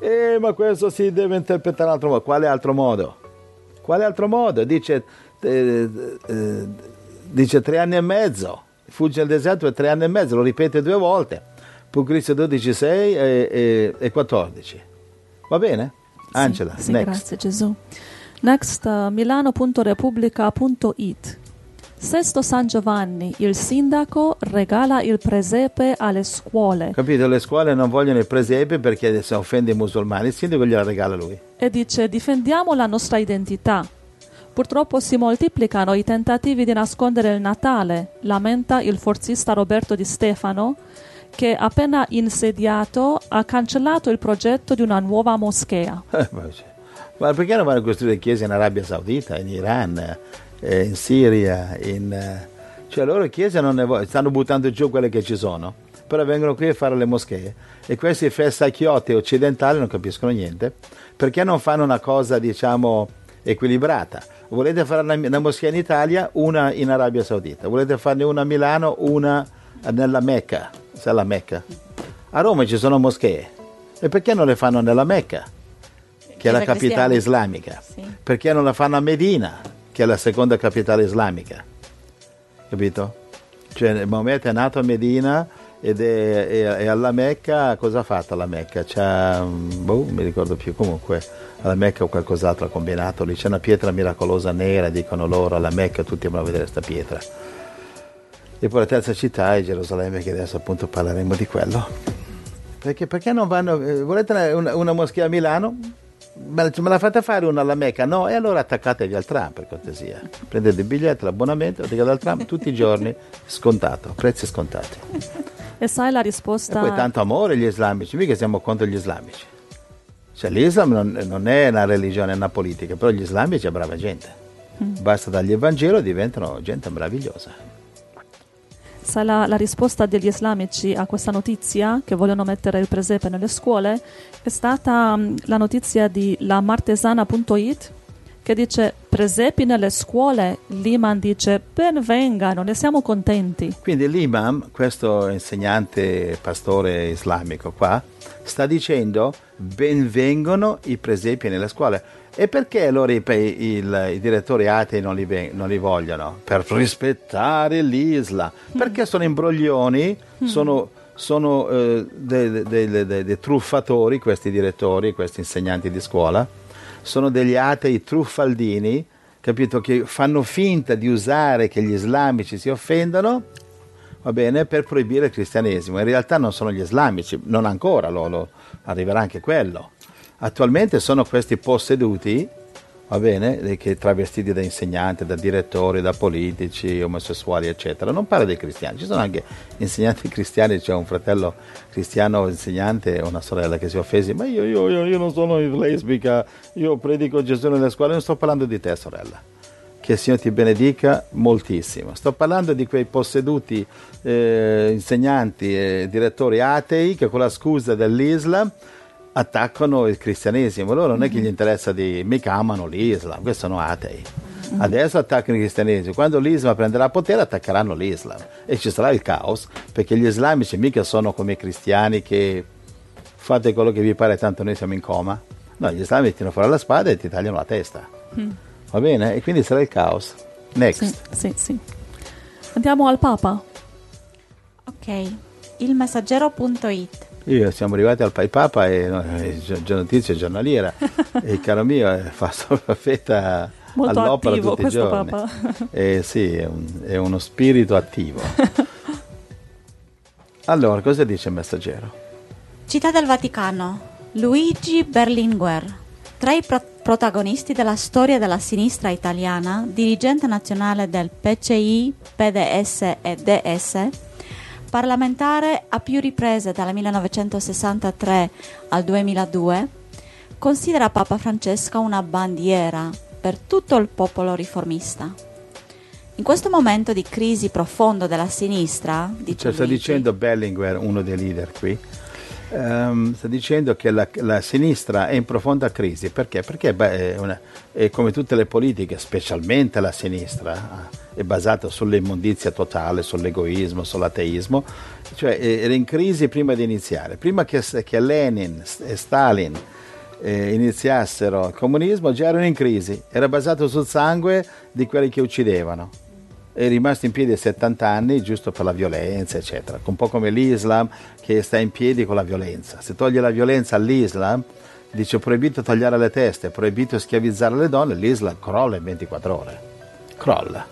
Eh, ma questo si deve interpretare in altro modo. Quale altro modo? Quale altro modo? Dice, eh, eh, dice tre anni e mezzo. Fugge nel deserto per tre anni e mezzo, lo ripete due volte. Apocalisse dodici, sei e, e, e quattordici. Va bene? Angela, sì, sì, next. Grazie Gesù. Next, uh, milano punto repubblica punto it. Sesto San Giovanni, il sindaco regala il presepe alle scuole. Capito? Le scuole non vogliono il presepe perché se offende i musulmani, il sindaco gliela regala lui. E dice: difendiamo la nostra identità. Purtroppo si moltiplicano i tentativi di nascondere il Natale, lamenta il forzista Roberto Di Stefano, che appena insediato ha cancellato il progetto di una nuova moschea. Ma perché non vanno a costruire chiese in Arabia Saudita, in Iran, eh, in Siria, in, eh, cioè loro chiese non ne vogliono, stanno buttando giù quelle che ci sono, però vengono qui a fare le moschee e questi festacchiotti occidentali non capiscono niente, perché non fanno una cosa diciamo equilibrata. Volete fare una, una moschea in Italia, una in Arabia Saudita, volete farne una a Milano, una nella Mecca, sai la Mecca? A Roma ci sono moschee, e perché non le fanno nella Mecca, che è la capitale islamica? Sì. Perché non la fanno a Medina, che è la seconda capitale islamica? Capito? Cioè Maometto è nato a Medina ed è, è, è alla Mecca. Cosa ha fatto alla Mecca? C'è, boh, non mi ricordo più, comunque alla Mecca o qualcos'altro ha combinato lì, c'è una pietra miracolosa nera, dicono loro, alla Mecca tutti vanno a vedere questa pietra. E poi la terza città è Gerusalemme, che adesso appunto parleremo di quello. Perché, perché non vanno, eh, volete una, una moschea a Milano? Me la fate fare una alla Mecca? No, e allora attaccatevi al tram, per cortesia. Prendete il biglietto, l'abbonamento, attaccate al tram tutti i giorni, scontato, prezzi scontati. E sai la risposta? E poi tanto amore gli islamici, mica siamo contro gli islamici. Cioè l'Islam non, non è una religione, è una politica, però gli islamici è brava gente. Mm. Basta dargli il Vangelo e diventano gente meravigliosa. Sai la, la risposta degli islamici a questa notizia, che vogliono mettere il presepe nelle scuole, è stata um, la notizia di la martesana punto it, che dice: presepi nelle scuole. L'imam dice: ben vengano, ne siamo contenti. Quindi l'imam, questo insegnante pastore islamico qua, sta dicendo: ben vengono i presepi nelle scuole. E perché allora i, il, i direttori atei non li, non li vogliono? Per rispettare l'Islam. Mm. Perché sono imbroglioni, mm. sono, sono eh, dei de, de, de, de truffatori, questi direttori, questi insegnanti di scuola. Sono degli atei truffaldini, capito, che fanno finta di usare che gli islamici si offendano, va bene, per proibire il cristianesimo. In realtà non sono gli islamici, non ancora, lo, lo, arriverà anche quello. Attualmente sono questi posseduti, va bene, che travestiti da insegnanti, da direttori, da politici, omosessuali, eccetera. Non parlo dei cristiani, ci sono anche insegnanti cristiani, c'è un fratello cristiano insegnante e una sorella che si è offesi, ma io, io, io, io non sono lesbica, io predico Gesù nelle scuole, non sto parlando di te, sorella. Che il Signore ti benedica moltissimo. Sto parlando di quei posseduti eh, insegnanti e direttori atei che con la scusa dell'Islam attaccano il cristianesimo. Loro non è che gli interessa di, mica amano l'Islam, questi sono atei. Adesso attaccano il cristianesimo, quando l'Islam prenderà potere attaccheranno l'Islam e ci sarà il caos, perché gli islamici mica sono come i cristiani che fate quello che vi pare, tanto noi siamo in coma. No, gli islamici tirano fuori la spada e ti tagliano la testa. Mm. Va bene? E quindi sarà il caos. Next. Sì, sì, sì. Andiamo al Papa. Ok, il messaggero punto it. Io siamo arrivati al Papa e eh, notizia giornaliera e caro mio fa fetta molto all'opera attivo tutti i giorni. Papa. Eh, sì, è, un, è uno spirito attivo. Allora, cosa dice il messaggero? Città del Vaticano, Luigi Berlinguer, tra i pro- protagonisti della storia della sinistra italiana, dirigente nazionale del P C I, P D S e D S, parlamentare a più riprese dal millenovecentosessantatré al duemiladue, considera Papa Francesco una bandiera per tutto il popolo riformista. In questo momento di crisi profonda della sinistra, dice cioè, sta dicendo Berlinguer, uno dei leader qui, um, sta dicendo che la, la sinistra è in profonda crisi. Perché? Perché beh, è, una, è come tutte le politiche, specialmente la sinistra, è basata sull'immondizia totale, sull'egoismo, sull'ateismo, cioè era in crisi prima di iniziare, prima che, che Lenin e Stalin eh, iniziassero il comunismo già erano in crisi, era basato sul sangue di quelli che uccidevano. È rimasto in piedi settanta anni giusto per la violenza, eccetera, un po' come l'Islam che sta in piedi con la violenza. Se toglie la violenza all'Islam, dice proibito tagliare le teste, proibito schiavizzare le donne, l'Islam crolla in ventiquattro ore. Crolla.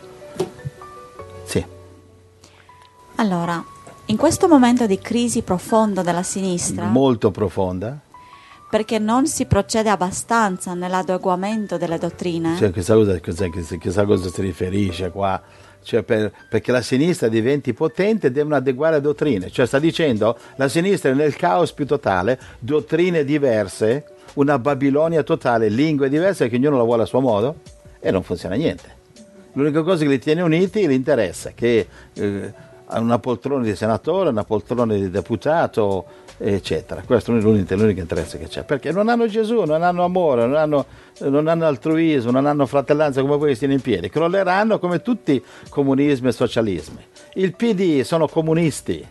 Sì. Allora, in questo momento di crisi profonda della sinistra, Molto profonda. perché non si procede abbastanza nell'adeguamento delle dottrine, Cioè, chissà cosa, chissà, chissà, chissà cosa si riferisce qua. Cioè, per, perché la sinistra diventi potente devono adeguare dottrine. Cioè, sta dicendo la sinistra è nel caos più totale, dottrine diverse, una Babilonia totale, lingue diverse, che ognuno la vuole a suo modo e non funziona niente. L'unica cosa che li tiene uniti è l'interesse, che eh, ha una poltrona di senatore, una poltrona di deputato, eccetera. Questo è l'unico, l'unico interesse che c'è, perché non hanno Gesù, non hanno amore, non hanno, non hanno altruismo, non hanno fratellanza come voi che stiano in piedi. Crolleranno come tutti comunismi e socialismi. Il P D sono comunisti,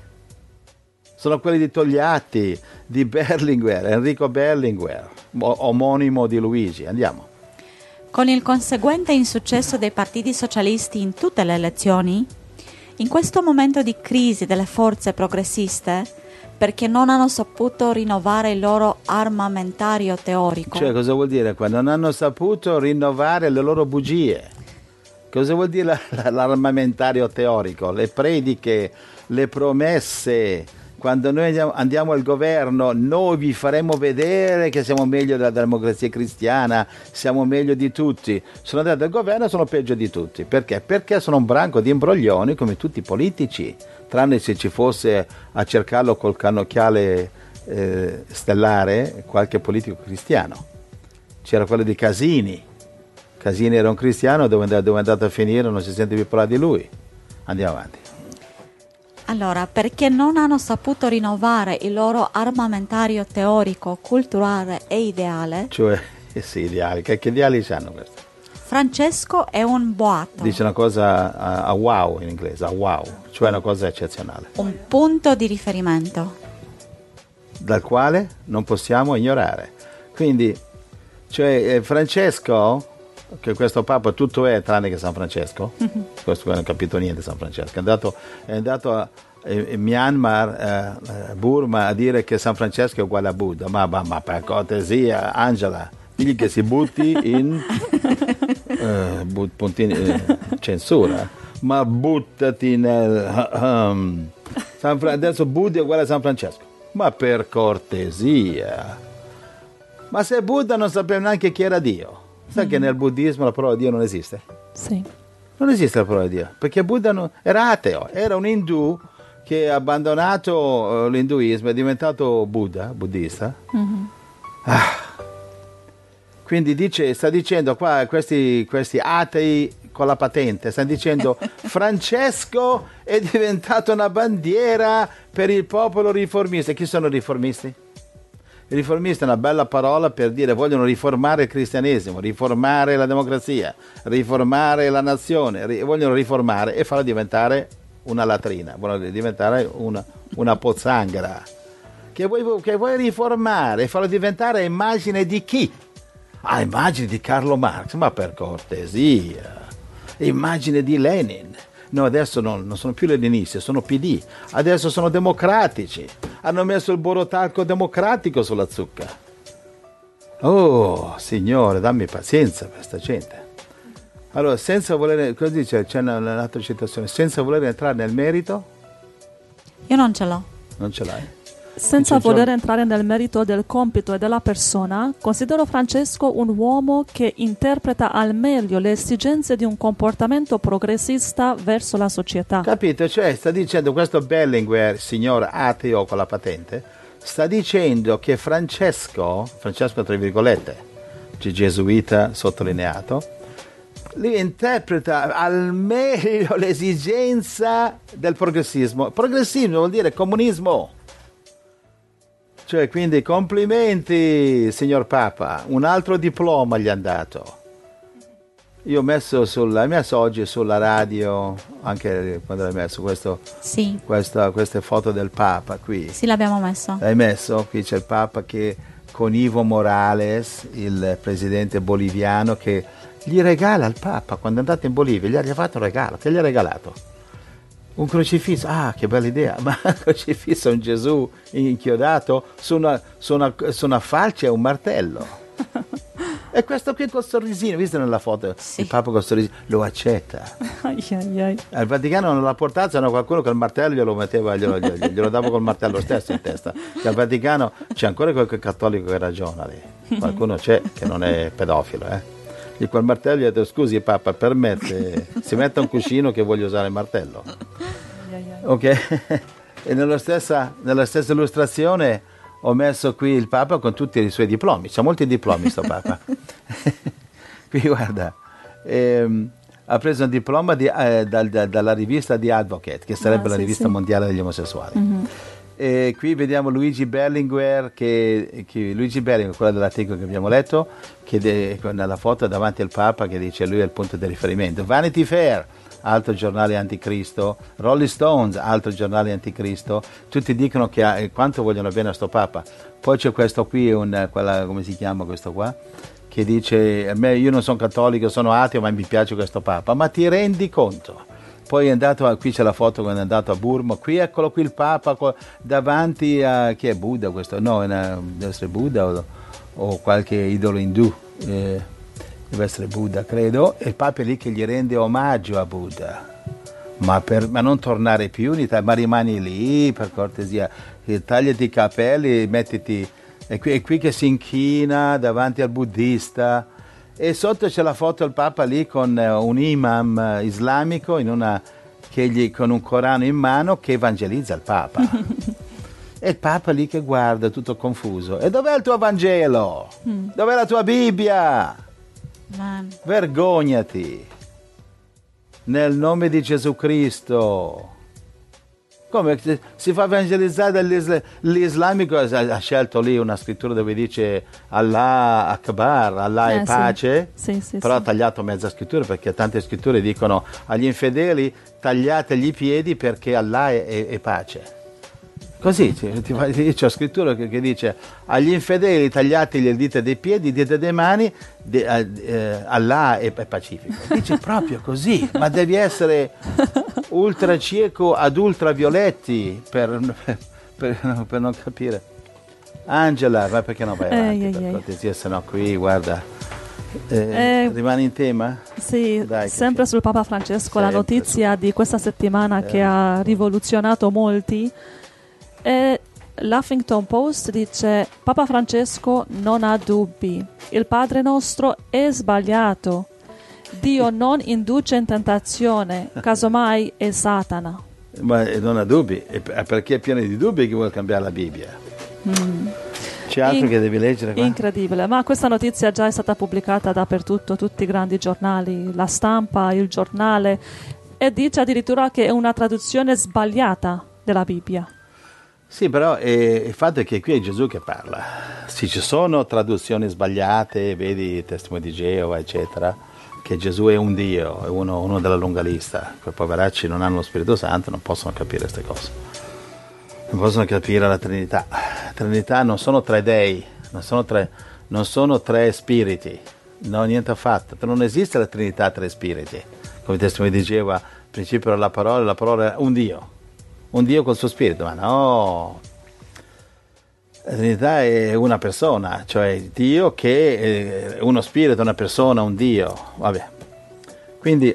sono quelli di Togliatti, di Berlinguer, Enrico Berlinguer, omonimo di Luigi. Andiamo. con il conseguente insuccesso dei partiti socialisti in tutte le elezioni, in questo momento di crisi delle forze progressiste, perché non hanno saputo rinnovare il loro armamentario teorico. Cioè, cosa vuol dire qua? Non hanno saputo rinnovare le loro bugie. Cosa vuol dire la, la, l'armamentario teorico? Le prediche, le promesse. Quando noi andiamo, andiamo al governo, noi vi faremo vedere che siamo meglio della democrazia cristiana, siamo meglio di tutti. Sono andato al governo e sono peggio di tutti. Perché? Perché sono un branco di imbroglioni come tutti i politici, tranne se ci fosse a cercarlo col cannocchiale eh, stellare qualche politico cristiano. C'era quello di Casini. Casini era un cristiano, dove è andato a finire non si sente più parlare di lui. Andiamo avanti. Allora, perché non hanno saputo rinnovare il loro armamentario teorico, culturale e ideale, Cioè, eh sì, ideali. Che, che ideali hanno questi? Francesco è un boato, Dice una cosa a, a wow in inglese, a wow, cioè una cosa eccezionale, un punto di riferimento. dal quale non possiamo ignorare. Quindi, cioè, eh, Francesco, che questo Papa tutto è tranne che San Francesco, questo non ho capito niente San Francesco, è andato, è andato a in Myanmar, eh, Burma, a dire che San Francesco è uguale a Buddha, ma, ma, ma per cortesia, Angela, digli che si butti in eh, but, puntini, eh, censura, ma buttati nel um, San Fra- adesso Buddha è uguale a San Francesco, ma per cortesia, ma se Buddha non sapeva neanche chi era Dio. Sai mm. che nel buddismo la parola Dio non esiste? Sì. Non esiste la parola Dio, perché Buddha non, era ateo, era un indù che ha abbandonato uh, l'induismo, è diventato Buddha, buddista. Mm-hmm. Ah. Quindi dice, sta dicendo qua, questi, questi atei con la patente, stanno dicendo Francesco è diventato una bandiera per il popolo riformista. Chi sono i riformisti? Il riformista è una bella parola per dire vogliono riformare il cristianesimo, riformare la democrazia, riformare la nazione, ri- vogliono riformare e farla diventare una latrina, vogliono diventare una, una pozzanghera. Che vuoi, che vuoi riformare e farlo diventare immagine di chi? Ah, immagine di Carlo Marx, ma per cortesia, immagine di Lenin. No, adesso non, non sono più leninisti, sono P D, adesso sono democratici, hanno messo il borotalco democratico sulla zucca. Oh, Signore, dammi pazienza per questa gente. Allora, senza voler, cosa dice? C'è un'altra citazione, senza voler entrare nel merito? Io non ce l'ho. Non ce l'hai? Senza Dice voler John- entrare nel merito del compito e della persona, considero Francesco un uomo che interpreta al meglio le esigenze di un comportamento progressista verso la società. Capito? Cioè, sta dicendo questo Berlinguer, signor ateo con la patente, sta dicendo che Francesco, Francesco tra virgolette, gesuita sottolineato, lui interpreta al meglio l'esigenza del progressismo. Progressismo vuol dire comunismo. Cioè, quindi complimenti, signor Papa, un altro diploma gli hanno dato. Io ho messo, sulla, ho messo oggi sulla radio, anche quando l'hai messo questo, Sì. questa, queste foto del Papa qui. Sì, l'abbiamo messo. L'hai messo? Qui c'è il Papa che con Evo Morales, il presidente boliviano, che gli regala al Papa, quando è andato in Bolivia, gli ha fatto un regalo. Che gli ha regalato? Un crocifisso. Ah, che bella idea! Ma un crocifisso è un Gesù inchiodato su una, su una, su una falce e un martello. E questo qui col sorrisino, visto nella foto, sì. il Papa col sorrisino, lo accetta. Ai, ai, ai. Al Vaticano non l'ha portato, se no qualcuno col martello glielo metteva, glielo, glielo, glielo dava col martello stesso in testa. Che al Vaticano c'è ancora qualche cattolico che ragiona lì. Qualcuno c'è che non è pedofilo, eh. E quel martello gli ha detto: scusi Papa, permette, si metta un cuscino che voglio usare il martello. Ok? E nella stessa, nella stessa illustrazione ho messo qui il Papa con tutti i suoi diplomi. C'ha molti diplomi sto Papa. Qui guarda, ehm, ha preso un diploma di, eh, dal, da, dalla rivista The Advocate, che sarebbe ah, la sì, rivista sì. mondiale degli omosessuali. Mm-hmm. E qui vediamo Luigi Berlinguer, che, che Luigi Berlinguer, quello dell'articolo che abbiamo letto, che de, nella foto davanti al Papa, che dice lui è il punto di riferimento. Vanity Fair, altro giornale anticristo, Rolling Stones, altro giornale anticristo, tutti dicono che ha, quanto vogliono bene a sto Papa. Poi c'è questo qui, un, quella, come si chiama questo qua, che dice: a me, io non sono cattolico, sono ateo, ma mi piace questo Papa. Ma ti rendi conto? Poi è andato, a, qui c'è la foto quando è andato a Burma, qui eccolo qui il Papa davanti a, chi è Buddha questo? No, una, deve essere Buddha o, o qualche idolo indù. Eh, deve essere Buddha, credo, e il Papa è lì che gli rende omaggio a Buddha, ma, per, ma non tornare più in Italia, ma rimani lì per cortesia, tagliati i capelli, mettiti, è qui, è qui che si inchina davanti al buddista, e sotto c'è la foto del Papa lì con un imam islamico in una, che gli, con un Corano in mano, che evangelizza il Papa. E il Papa lì che guarda tutto confuso: e dov'è il tuo Vangelo? Dov'è la tua Bibbia? Man. Vergognati nel nome di Gesù Cristo. Come si fa evangelizzare dall'isla- l'islamico? Ha scelto lì una scrittura dove dice Allah Akbar, Allah eh, è pace, sì. Sì, sì, però sì. ha tagliato mezza scrittura, perché tante scritture dicono agli infedeli tagliategli i piedi perché Allah è, è, è pace. Così, c'è scrittura che, che dice agli infedeli tagliategli le dita dei piedi, dita dei mani, de, eh, Allah è, è pacifico. Dice proprio così, ma devi essere ultra cieco ad ultravioletti per, per, per non capire. Angela, ma perché non vai avanti? Eh, per eh, cortesia, se no qui, guarda, eh, eh, rimani in tema? Sì, Dai, sempre sul Papa Francesco, sempre. La notizia di questa settimana eh. che ha rivoluzionato molti. E l'Huffington Post dice: Papa Francesco non ha dubbi, il Padre nostro è sbagliato, Dio non induce in tentazione, casomai è Satana. Ma non ha dubbi, perché è pieno di dubbi che vuole cambiare la Bibbia. Mm. C'è altro In- che devi leggere qua? Incredibile, ma questa notizia già è stata pubblicata dappertutto, tutti i grandi giornali, La Stampa, Il Giornale, e dice addirittura che è una traduzione sbagliata della Bibbia. Sì, però eh, il fatto è che qui è Gesù che parla. Sì, ci sono traduzioni sbagliate, vedi Testimoni di Geova, eccetera, che Gesù è un Dio, è uno, uno della lunga lista. Quei poveracci non hanno lo Spirito Santo, non possono capire queste cose. Non possono capire la Trinità. La Trinità non sono tre dei, non sono tre, non sono tre spiriti, no, niente affatto. Non esiste la Trinità tre spiriti. Come Testimoni di Geova, al principio era la parola, la parola è un Dio. Un Dio col suo spirito, ma no, la Trinità è una persona, cioè Dio che è uno spirito, una persona, un Dio, vabbè. Quindi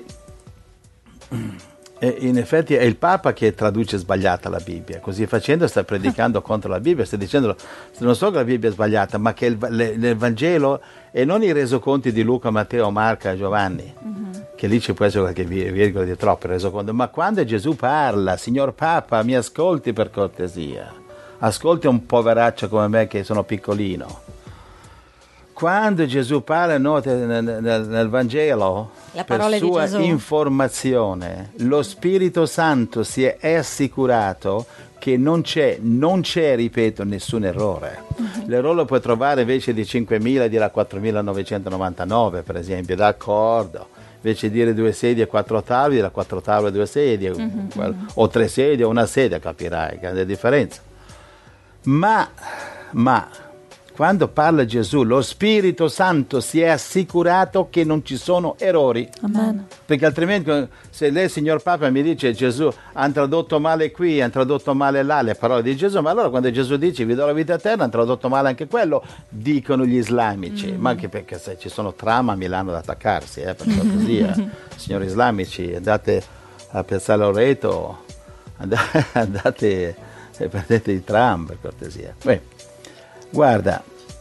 in effetti è il Papa che traduce sbagliata la Bibbia, così facendo sta predicando contro la Bibbia, sta dicendo non solo che la Bibbia è sbagliata, ma che il, le, nel Vangelo, e non i resoconti di Luca, Matteo, Marco e Giovanni, mm-hmm. che lì ci può essere qualche virgola di troppo il resoconto, ma quando Gesù parla: signor Papa, mi ascolti per cortesia, ascolti un poveraccio come me che sono piccolino. Quando Gesù parla no, nel, nel, nel Vangelo, per sua informazione, lo Spirito Santo si è assicurato che non c'è, non c'è, ripeto, nessun errore. Uh-huh. L'errore lo puoi trovare invece di cinquemila, dirà quattromilanovecentonovantanove, per esempio, d'accordo. Invece di dire due sedie e quattro tavoli, dirà quattro tavole e due sedie, uh-huh, uh-huh. o tre sedie o una sedia, capirai, grande differenza. Ma, ma, quando parla Gesù, lo Spirito Santo si è assicurato che non ci sono errori. Amen. Perché altrimenti, se lei, signor Papa, mi dice Gesù ha tradotto male qui, ha tradotto male là le parole di Gesù, ma allora quando Gesù dice vi do la vita eterna, ha tradotto male anche quello, dicono gli islamici. Mm. Ma anche perché se ci sono tram a Milano da attaccarsi, eh, per cortesia. Signori islamici, andate a Piazzale Loreto, andate, andate e prendete i tram, per cortesia. Beh. Guarda,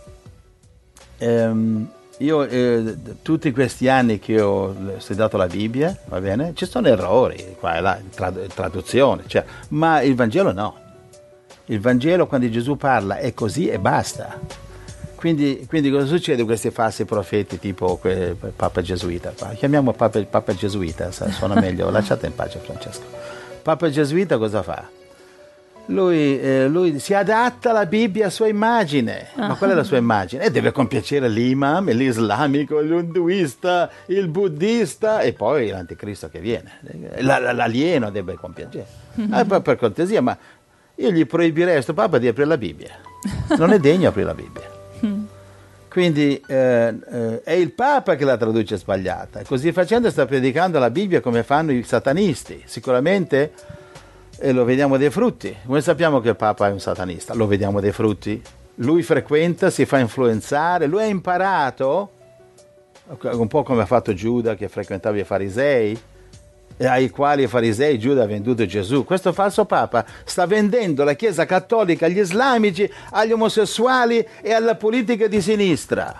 ehm, io eh, tutti questi anni che ho studiato la Bibbia, va bene, ci sono errori qua e là, trad- traduzione, cioè, ma il Vangelo no. Il Vangelo quando Gesù parla è così e basta. Quindi, quindi cosa succede con questi falsi profeti tipo que, Papa Gesuita? Chiamiamo Papa, Papa Gesuita, suona meglio, lasciate in pace Francesco. Papa Gesuita cosa fa? Lui, eh, lui si adatta alla Bibbia a sua immagine. Ah. Ma qual è la sua immagine? E deve compiacere l'imam, l'islamico, l'hinduista, il buddista e poi l'anticristo che viene. La, la, l'alieno deve compiacere. Mm-hmm. Ah, per, per cortesia, ma io gli proibirei a questo Papa di aprire la Bibbia. Non è degno di aprire la Bibbia. Mm. Quindi eh, eh, è il Papa che la traduce sbagliata. E così facendo sta predicando la Bibbia come fanno i satanisti. Sicuramente... E lo vediamo dai frutti. Come sappiamo che il Papa è un satanista? Lo vediamo dai frutti. Lui frequenta, si fa influenzare, lui ha imparato, un po' come ha fatto Giuda che frequentava i farisei, e ai quali i farisei Giuda ha venduto Gesù. Questo falso Papa sta vendendo la Chiesa cattolica agli islamici, agli omosessuali e alla politica di sinistra.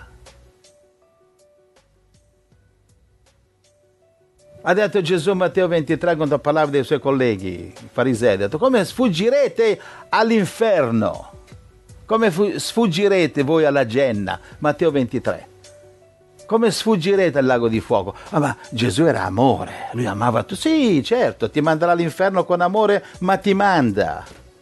Ha detto Gesù Matteo ventitré quando parlava dei suoi colleghi farisei, ha detto come sfuggirete all'inferno, come fu- sfuggirete voi alla Genna, Matteo ventitré, come sfuggirete al lago di fuoco? Ah, ma Gesù era amore, lui amava tu, sì certo, ti manderà all'inferno con amore, ma ti manda.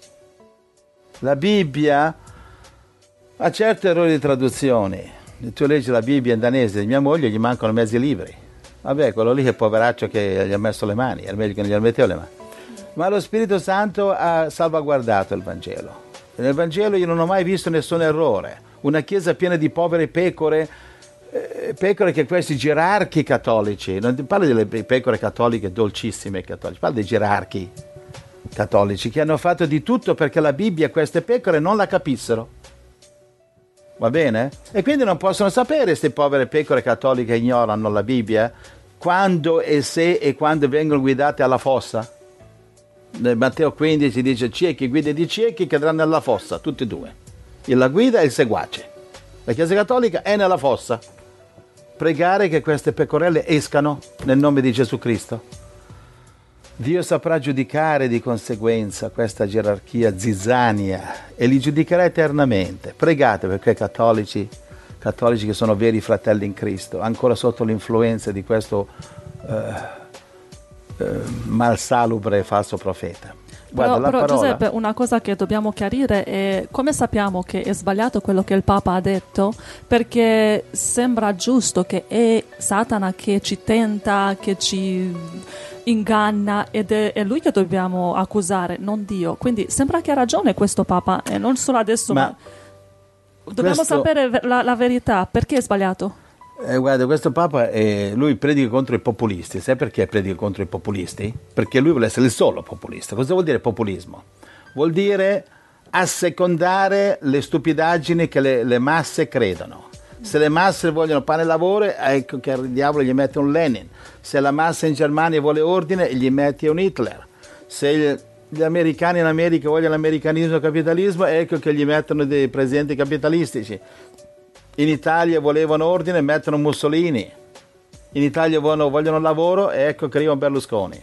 La Bibbia ha certi errori di traduzione, tu leggi la Bibbia in danese di mia moglie, gli mancano mezzi libri. Vabbè, quello lì è il poveraccio che gli ha messo le mani, è meglio che non gli metteva le mani. Ma lo Spirito Santo ha salvaguardato il Vangelo. E nel Vangelo io non ho mai visto nessun errore. Una chiesa piena di povere pecore, eh, pecore che questi gerarchi cattolici, non parlo delle pecore cattoliche dolcissime cattoliche, parlo dei gerarchi cattolici che hanno fatto di tutto perché la Bibbia queste pecore non la capissero. Va bene? E quindi non possono sapere queste povere pecore cattoliche ignorano la Bibbia quando e se e quando vengono guidate alla fossa. Nel Matteo quindici dice ciechi, guide di ciechi cadranno nella fossa, tutti e due. La guida e il seguace. La Chiesa cattolica è nella fossa. Pregare che queste pecorelle escano nel nome di Gesù Cristo. Dio saprà giudicare di conseguenza questa gerarchia zizzania e li giudicherà eternamente. Pregate per quei cattolici, cattolici che sono veri fratelli in Cristo, ancora sotto l'influenza di questo eh, eh, malsalubre falso profeta. Guarda, però, la però parola... Giuseppe, una cosa che dobbiamo chiarire è come sappiamo che è sbagliato quello che il Papa ha detto, perché sembra giusto che è Satana che ci tenta, che ci inganna ed è, è lui che dobbiamo accusare, non Dio. Quindi sembra che ha ragione questo Papa e non solo adesso, ma, ma dobbiamo questo... sapere la, la verità, perché è sbagliato? Eh, guarda, questo Papa, eh, lui predica contro i populisti. Sai perché predica contro i populisti? Perché lui vuole essere il solo populista. Cosa vuol dire populismo? Vuol dire assecondare le stupidaggini che le, le masse credono. Se le masse vogliono pane e lavoro, ecco che il diavolo gli mette un Lenin. Se la massa in Germania vuole ordine, gli mette un Hitler. Se gli americani in America vogliono l'americanismo e il capitalismo, ecco che gli mettono dei presidenti capitalistici. In Italia volevano ordine, mettono Mussolini. In Italia vogliono, vogliono lavoro, ecco che arriva Berlusconi.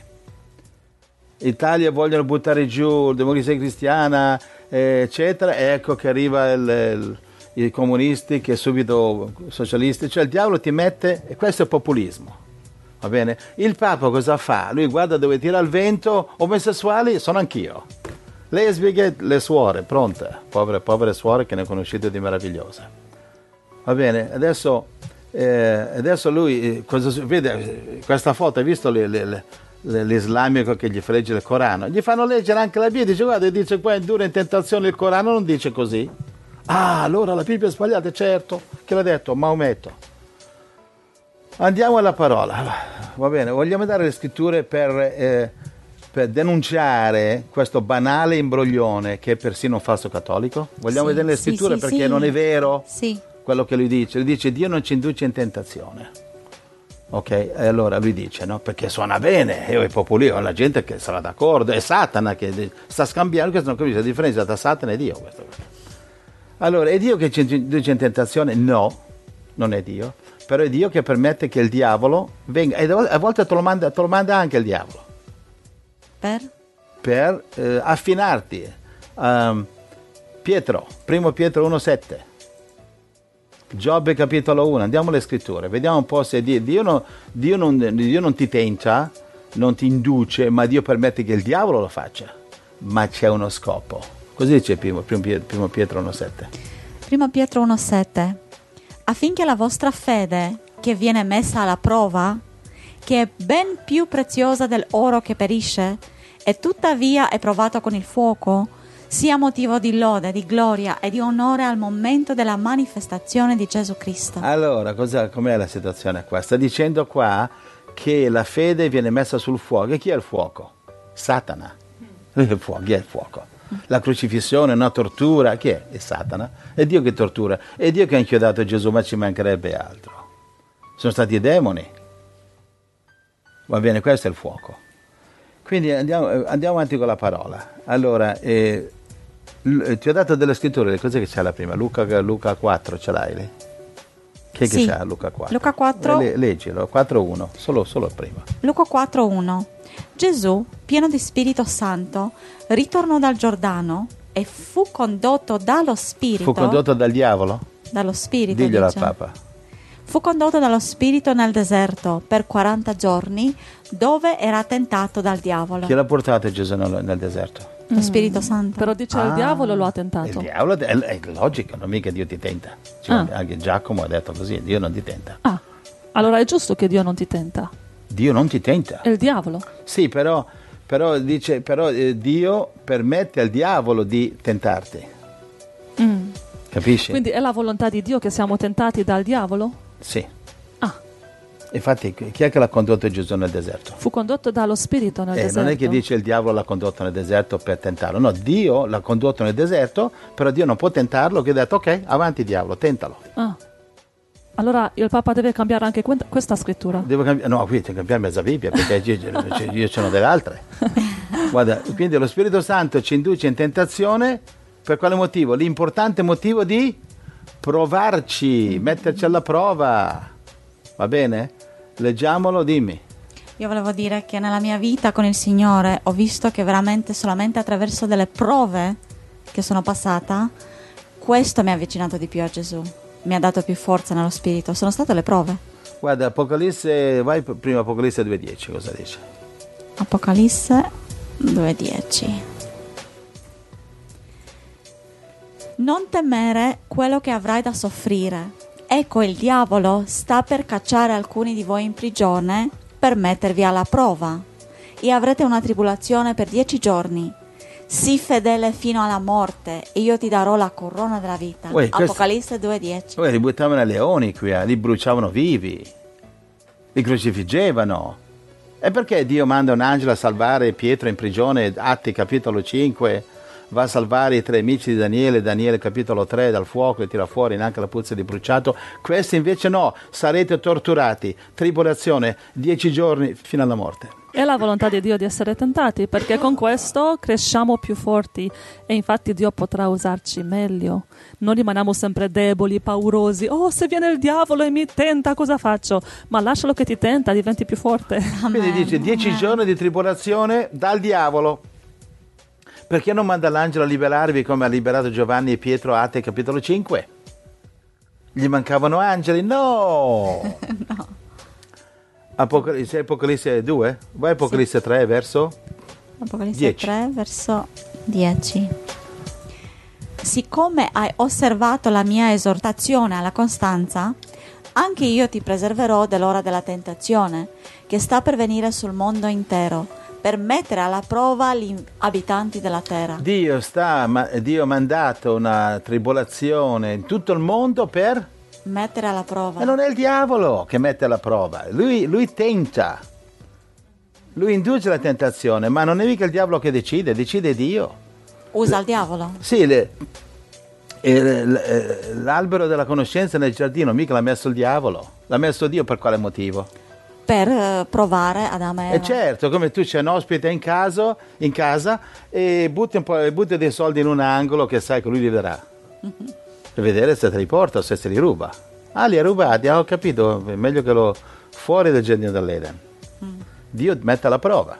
In Italia vogliono buttare giù la democrazia cristiana, eh, eccetera, ecco che arriva il... il i comunisti che subito socialisti, cioè il diavolo ti mette, e questo è populismo, va bene? Il Papa cosa fa? Lui guarda dove tira il vento, omosessuali sono anch'io, lesbiche, le suore, pronte, povere, povere suore che ne ho conosciute di meravigliose, va bene? Adesso, eh, adesso lui, cosa, vede questa foto, hai visto le, le, le, l'islamico che gli fregge il Corano, gli fanno leggere anche la Bibbia, dice guarda, dice qua in dura in tentazione il Corano non dice così. Ah, allora la Bibbia è sbagliata, certo. Che l'ha detto? Maometto. Andiamo alla parola. Va bene, vogliamo dare le scritture per, eh, per denunciare questo banale imbroglione che è persino un falso cattolico? Vogliamo Sì, vedere le sì, scritture sì, perché sì. non è vero Sì. quello che lui dice. Lui dice Dio non ci induce in tentazione. Ok, e allora lui dice, no? Perché suona bene, e i popoli, o la gente che sarà d'accordo, è Satana che sta scambiando, questo non capisce la differenza tra Satana e Dio. Questo. Allora, è Dio che ci induce in tentazione? No, non è Dio, però è Dio che permette che il diavolo venga, e a volte te lo manda, te lo manda anche il diavolo, Per? per eh, affinarti. Um, Pietro, primo Pietro uno sette. Giobbe capitolo uno, andiamo alle scritture, vediamo un po' se Dio, Dio, no, Dio, non, Dio non ti tenta, non ti induce, ma Dio permette che il diavolo lo faccia, ma c'è uno scopo. Così dice primo, primo Pietro uno sette. Primo Pietro uno sette. Affinché la vostra fede, che viene messa alla prova, che è ben più preziosa dell'oro che perisce, e tuttavia è provata con il fuoco, sia motivo di lode, di gloria e di onore al momento della manifestazione di Gesù Cristo. Allora, cos'è, com'è la situazione qua? Sta dicendo qua che la fede viene messa sul fuoco. E chi è il fuoco? Satana. Il fuoco, chi è il fuoco? La crocifissione, una tortura, chi è? È Satana. È Dio che tortura. È Dio che ha inchiodato Gesù, ma ci mancherebbe altro. Sono stati i demoni. Va bene, questo è il fuoco. Quindi andiamo, andiamo avanti con la parola. Allora, eh, ti ho dato delle scritture, cos'è che c'è la prima? Luca, Luca quattro, ce l'hai lì? Che, Sì. che c'è Luca quattro? Luca quattro. Eh, leggilo, quattro uno, solo, solo il primo. Luca quattro uno. Gesù, pieno di Spirito Santo, ritornò dal Giordano e fu condotto dallo Spirito. Fu condotto dal diavolo? Dallo Spirito. Diglielo dice. al Papa. Fu condotto dallo Spirito nel deserto per quaranta giorni, dove era tentato dal diavolo. Chi l'ha portato Gesù nel, nel deserto? Lo Spirito Santo. Però dice Ah, il diavolo lo ha Il tentato. diavolo è, è logico, non mica Dio ti tenta. Cioè, Ah. Anche Giacomo ha detto così, Dio non ti tenta. Ah, allora è giusto che Dio non ti tenta. Dio non ti tenta. È il diavolo. Sì, però, però, dice, però eh, Dio permette al diavolo di tentarti. Mm. Capisci? Quindi è la volontà di Dio che siamo tentati dal diavolo? Sì. Ah, Infatti, chi è che l'ha condotto Gesù nel deserto? fu condotto dallo Spirito nel Eh, deserto. non è che dice il diavolo l'ha condotto nel deserto per tentarlo. No, Dio l'ha condotto nel deserto, però Dio non può tentarlo, che ha detto ok, avanti diavolo, tentalo. Ah. Allora il Papa deve cambiare anche que- questa scrittura. Devo cambiare, no, qui devo cambiare mezza Bibbia perché io, io ce n'ho delle altre. Guarda, quindi lo Spirito Santo ci induce in tentazione per quale motivo? L'importante motivo di provarci, metterci alla prova. Va bene? Leggiamolo, dimmi. Io volevo dire che nella mia vita con il Signore ho visto che veramente solamente attraverso delle prove che sono passata, questo mi ha avvicinato di più a Gesù, mi ha dato più forza nello spirito. Sono state le prove. Guarda, Apocalisse, vai prima Apocalisse due dieci, cosa dice? Apocalisse due dieci. Non temere quello che avrai da soffrire. Ecco, il diavolo sta per cacciare alcuni di voi in prigione per mettervi alla prova, e avrete una tribolazione per dieci giorni. Sii fedele fino alla morte e io ti darò la corona della vita. Uè, questo- Apocalisse due dieci. Poi li buttavano ai leoni qui, eh, li bruciavano vivi, li crocifiggevano. E perché Dio manda un angelo a salvare Pietro in prigione, Atti capitolo cinque, va a salvare i tre amici di Daniele, Daniele capitolo tre, dal fuoco e tira fuori neanche la puzza di bruciato? Questi invece no, sarete torturati, tribolazione, dieci giorni fino alla morte. È la volontà di Dio di essere tentati, perché con questo cresciamo più forti e infatti Dio potrà usarci meglio. Non rimaniamo sempre deboli, paurosi. Oh, se viene il diavolo e mi tenta, cosa faccio? Ma lascialo che ti tenta, diventi più forte. Quindi dice dieci Amen. giorni di tribolazione dal diavolo. Perché non manda l'angelo a liberarvi come ha liberato Giovanni e Pietro, Atti capitolo cinque? Gli mancavano angeli? No! No. Apocalisse, Apocalisse due? Vai Apocalisse tre, verso? Apocalisse dieci. tre, verso dieci. Siccome hai osservato la mia esortazione alla costanza, anche io ti preserverò dell'ora della tentazione, che sta per venire sul mondo intero, per mettere alla prova gli abitanti della terra. Dio, sta, ma, Dio ha mandato una tribolazione in tutto il mondo per... Mettere alla prova. E non è il diavolo che mette alla prova, lui, lui tenta, lui induce la tentazione, ma non è mica il diavolo che decide, decide Dio. Usa il diavolo? Sì, le, eh, l'albero della conoscenza nel giardino mica l'ha messo il diavolo, l'ha messo Dio per quale motivo? Per uh, provare Adamo e Eva. E certo, come tu c'è un ospite in casa, in casa e butti, un po', butti dei soldi in un angolo che sai che lui li vedrà. Mm-hmm. Per vedere se te li porta o se se li ruba. Ah, li ha rubati, ah, ho capito, è meglio che lo fuori del giardino dell'Eden. Mm. Dio mette alla prova.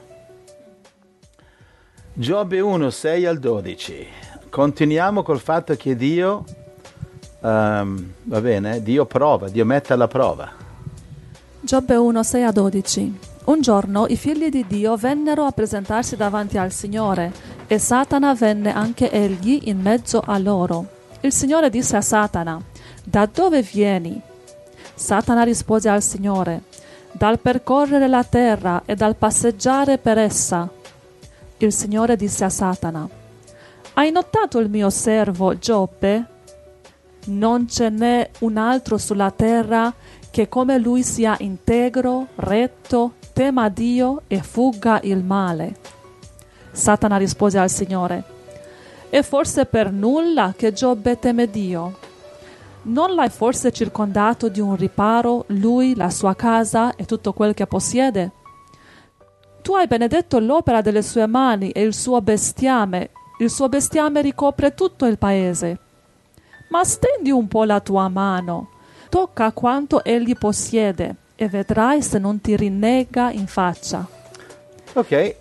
Giobbe uno, sei al dodici. Continuiamo col fatto che Dio, um, va bene, Dio prova, Dio mette alla prova. Giobbe uno, sei a dodici. Un giorno i figli di Dio vennero a presentarsi davanti al Signore e Satana venne anche egli in mezzo a loro. Il Signore disse a Satana: da dove vieni? Satana rispose al Signore: dal percorrere la terra e dal passeggiare per essa. Il Signore disse a Satana: hai notato il mio servo Giobbe? Non ce n'è un altro sulla terra che come lui sia integro, retto, tema Dio e fugga il male. Satana rispose al Signore: è forse per nulla che Giobbe teme Dio? Non l'hai forse circondato di un riparo, lui, la sua casa e tutto quel che possiede? Tu hai benedetto l'opera delle sue mani e il suo bestiame. Il suo bestiame ricopre tutto il paese. Ma stendi un po' la tua mano, tocca quanto egli possiede e vedrai se non ti rinnega in faccia. Ok. E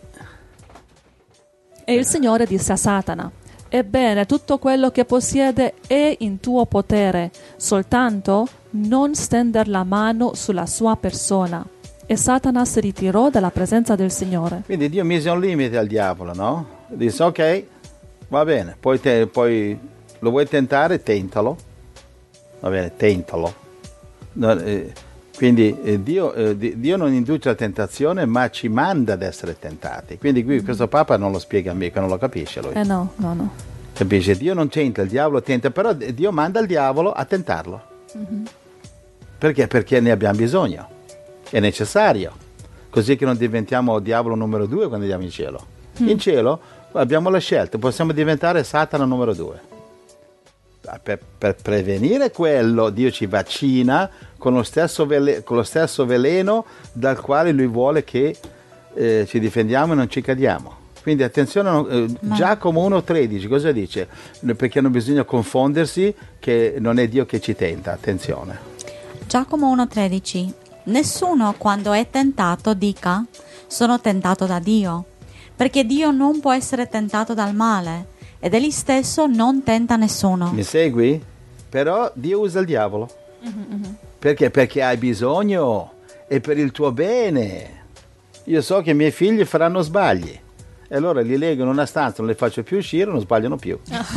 il Signore disse a Satana: ebbene, tutto quello che possiede è in tuo potere, soltanto non stender la mano sulla sua persona. E Satana si ritirò dalla presenza del Signore. Quindi Dio mise un limite al diavolo, no? Disse: ok, va bene, poi, te, poi lo vuoi tentare, tentalo. Va bene, tentalo. No, eh, quindi eh, Dio, eh, Dio non induce la tentazione, ma ci manda ad essere tentati. Quindi qui mm-hmm. questo Papa non lo spiega mica, non lo capisce lui. Eh no, no, no. Capisce? Dio non tenta, il diavolo tenta, però Dio manda il diavolo a tentarlo. Mm-hmm. Perché? Perché ne abbiamo bisogno. È necessario. Così che non diventiamo diavolo numero due quando andiamo in cielo. Mm. In cielo abbiamo la scelta, possiamo diventare Satana numero due. Per, per prevenire quello, Dio ci vaccina con lo stesso, vele, con lo stesso veleno dal quale lui vuole che eh, ci difendiamo e non ci cadiamo. Quindi attenzione, eh, Giacomo uno tredici cosa dice? Perché non bisogna confondersi che non è Dio che ci tenta, attenzione. Giacomo uno tredici: nessuno quando è tentato dica sono tentato da Dio, perché Dio non può essere tentato dal male ed egli stesso non tenta nessuno. Mi segui? Però Dio usa il diavolo. Mm-hmm. Perché? Perché hai bisogno, è per il tuo bene. Io so che i miei figli faranno sbagli e allora li leggo in una stanza, non li faccio più uscire, non sbagliano più.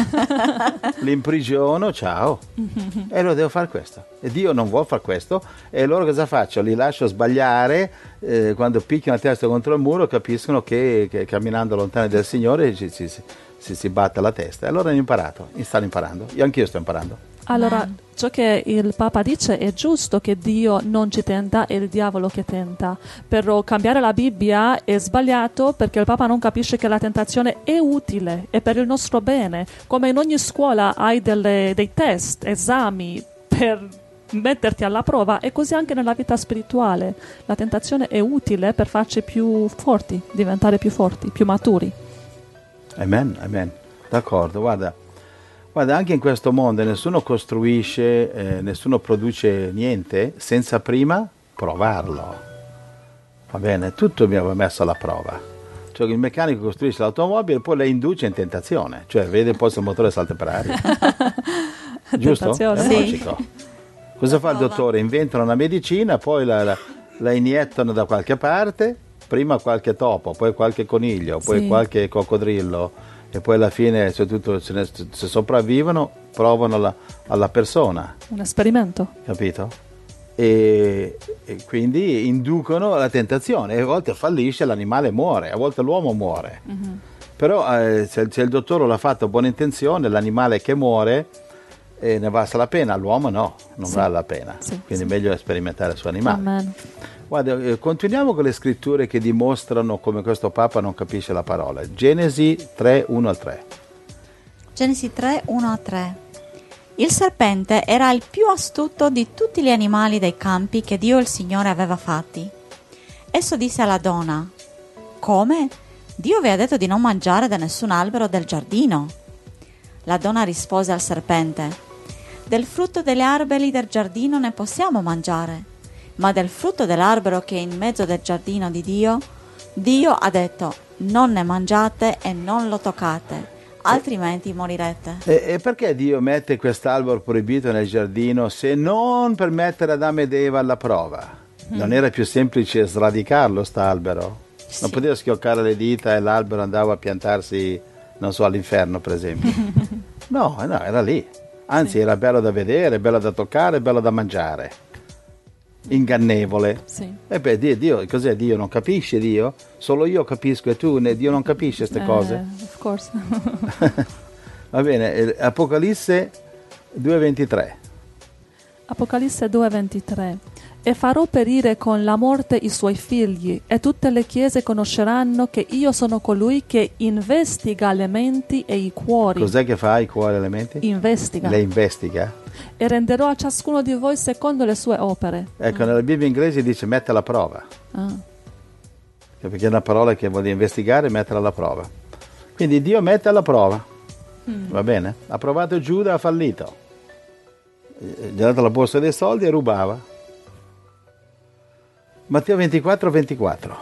Li imprigiono, ciao. Mm-hmm. E allora devo fare questo. E Dio non vuole fare questo e allora cosa faccio? Li lascio sbagliare, eh, quando picchiano la testa contro il muro capiscono che, che camminando lontani dal Signore ci, ci, si, si batte la testa. E allora hanno imparato, stanno imparando. Io anch'io sto imparando. Allora, ciò che il Papa dice è giusto, che Dio non ci tenta, è il diavolo che tenta. Però cambiare la Bibbia è sbagliato perché il Papa non capisce che la tentazione è utile, è per il nostro bene. Come in ogni scuola hai delle, dei test, esami per metterti alla prova, e così anche nella vita spirituale. La tentazione è utile per farci più forti, diventare più forti, più maturi. Amen, amen. D'accordo, guarda. Guarda, anche in questo mondo nessuno costruisce, eh, nessuno produce niente senza prima provarlo. Va bene? Tutto abbiamo messo alla prova. Cioè il meccanico costruisce l'automobile e poi la induce in tentazione. Cioè vede poi se il motore salta per aria. Giusto? È sì. logico. Cosa fa il dottore? Inventano una medicina, poi la, la, la iniettano da qualche parte, prima qualche topo, poi qualche coniglio, poi sì. qualche coccodrillo. E poi alla fine, soprattutto se, se sopravvivono, provano la, alla persona. Un esperimento. Capito? e, e quindi inducono la tentazione, e a volte fallisce, l'animale muore, a volte l'uomo muore. Mm-hmm. Però eh, se, se il dottore l'ha fatto a buona intenzione, l'animale che muore eh, ne valsa la pena, l'uomo no, non sì. vale la pena, sì, quindi sì. è meglio sperimentare su animali. Amen. Guarda, eh, continuiamo con le scritture che dimostrano come questo Papa non capisce la parola. Genesi tre, uno al tre. Genesi tre, uno a tre. Il serpente era il più astuto di tutti gli animali dei campi che Dio il Signore aveva fatti. Esso disse alla donna: come? Dio vi ha detto di non mangiare da nessun albero del giardino. La donna rispose al serpente: del frutto degli alberi del giardino ne possiamo mangiare, ma del frutto dell'albero che è in mezzo del giardino di Dio, Dio ha detto: non ne mangiate e non lo toccate, altrimenti morirete. E, e perché Dio mette quest'albero proibito nel giardino se non per mettere Adamo ed Eva alla prova? Mm. Non era più semplice sradicarlo st'albero? Sì. Non poteva schioccare le dita e l'albero andava a piantarsi, non so, all'inferno per esempio. no, no, era lì. Anzi, sì. era bello da vedere, bello da toccare, bello da mangiare. Ingannevole. Sì. E beh, Dio, Dio, cos'è Dio? Non capisce Dio? Solo io capisco e tu, Dio non capisce queste eh, cose? Of course. Va bene, Apocalisse due ventitré. Apocalisse due ventitré. E farò perire con la morte i suoi figli, e tutte le chiese conosceranno che io sono colui che investiga le menti e i cuori. Cos'è che fa i cuori e le menti? Investiga. Le investiga? E renderò a ciascuno di voi secondo le sue opere. Ecco, ah. nella Bibbia inglese dice mette alla prova. Ah. Perché è una parola che vuol dire investigare e mettere alla prova. Quindi Dio mette alla prova. Mm. Va bene? Ha provato Giuda, ha fallito. Gli ha dato la borsa dei soldi e rubava. Matteo ventiquattro ventiquattro.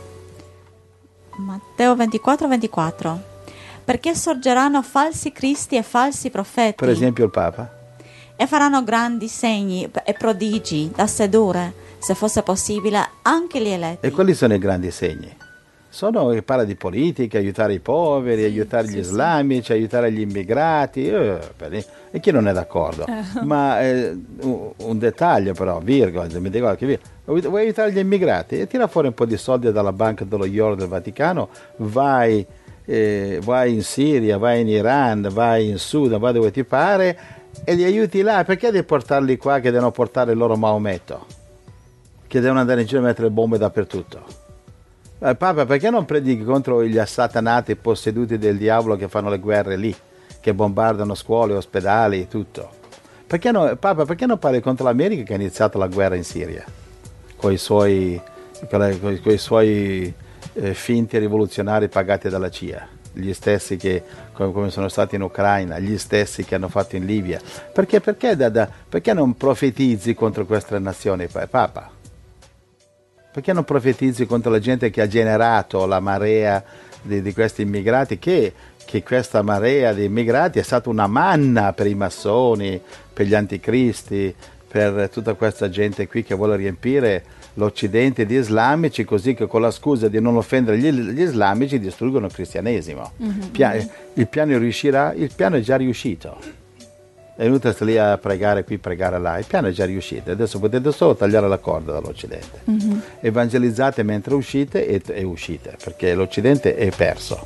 Matteo ventiquattro ventiquattro. Perché sorgeranno falsi cristi e falsi profeti. Per esempio il Papa. E faranno grandi segni e prodigi da sedurre, se fosse possibile, anche gli eletti. E quali sono i grandi segni? Sono che parla di politica, aiutare i poveri, sì, aiutare sì, gli islamici, sì. aiutare gli immigrati, eh, e chi non è d'accordo? Eh. Ma eh, un, un dettaglio però, virgola, mi dico che virgola. Vuoi aiutare gli immigrati? E tira fuori un po' di soldi dalla banca dello Ioro del Vaticano, vai, eh, vai in Siria, vai in Iran, vai in Sudan, vai dove ti pare e li aiuti là. Perché devi portarli qua che devono portare il loro Maometto? Che devono andare in giro e mettere bombe dappertutto? Eh, Papa, perché non predichi contro gli assatanati posseduti del diavolo che fanno le guerre lì, che bombardano scuole, ospedali, tutto? Perché no, Papa, perché non parli contro l'America che ha iniziato la guerra in Siria? Con i suoi, con i suoi eh, finti rivoluzionari pagati dalla C I A, gli stessi che come sono stati in Ucraina, gli stessi che hanno fatto in Libia. Perché, perché, da, da, perché non profetizzi contro queste nazioni, Papa? Perché non profetizzi contro la gente che ha generato la marea di, di questi immigrati, che, che questa marea di immigrati è stata una manna per i massoni, per gli anticristi, per tutta questa gente qui che vuole riempire l'Occidente di islamici, così che con la scusa di non offendere gli, gli islamici distruggono il cristianesimo. Mm-hmm. Pia- il piano riuscirà? Il piano è già riuscito. È inutile stare lì a pregare qui, pregare là. Il piano è già riuscito. Adesso potete solo tagliare la corda dall'Occidente. Mm-hmm. Evangelizzate mentre uscite e, e uscite, perché l'Occidente è perso.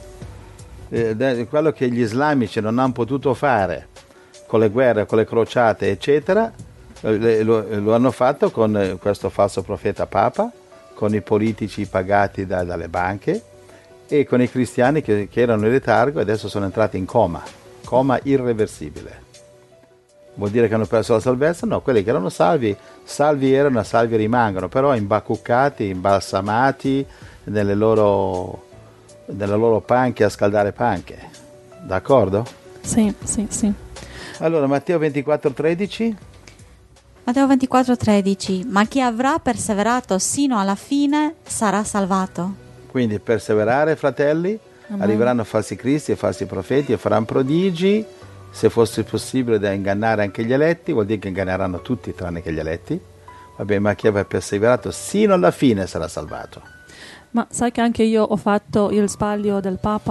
Eh, quello che gli islamici non hanno potuto fare con le guerre, con le crociate, eccetera, Lo, lo hanno fatto con questo falso profeta Papa, con i politici pagati da, dalle banche e con i cristiani che, che erano in letargo e adesso sono entrati in coma, coma irreversibile. Vuol dire che hanno perso la salvezza? No, quelli che erano salvi, salvi erano, salvi rimangono, però imbacuccati, imbalsamati nelle loro, nelle loro panche a scaldare panche. D'accordo? Sì, sì, sì. Allora, Matteo ventiquattro tredici. Matteo ventiquattro tredici. Ma chi avrà perseverato sino alla fine sarà salvato. Quindi perseverare, fratelli. Amen. Arriveranno falsi cristi e falsi profeti e faranno prodigi, se fosse possibile da ingannare anche gli eletti, vuol dire che inganneranno tutti tranne che gli eletti. Vabbè, ma chi avrà perseverato sino alla fine sarà salvato. Ma sai che anche io ho fatto il sbaglio del Papa?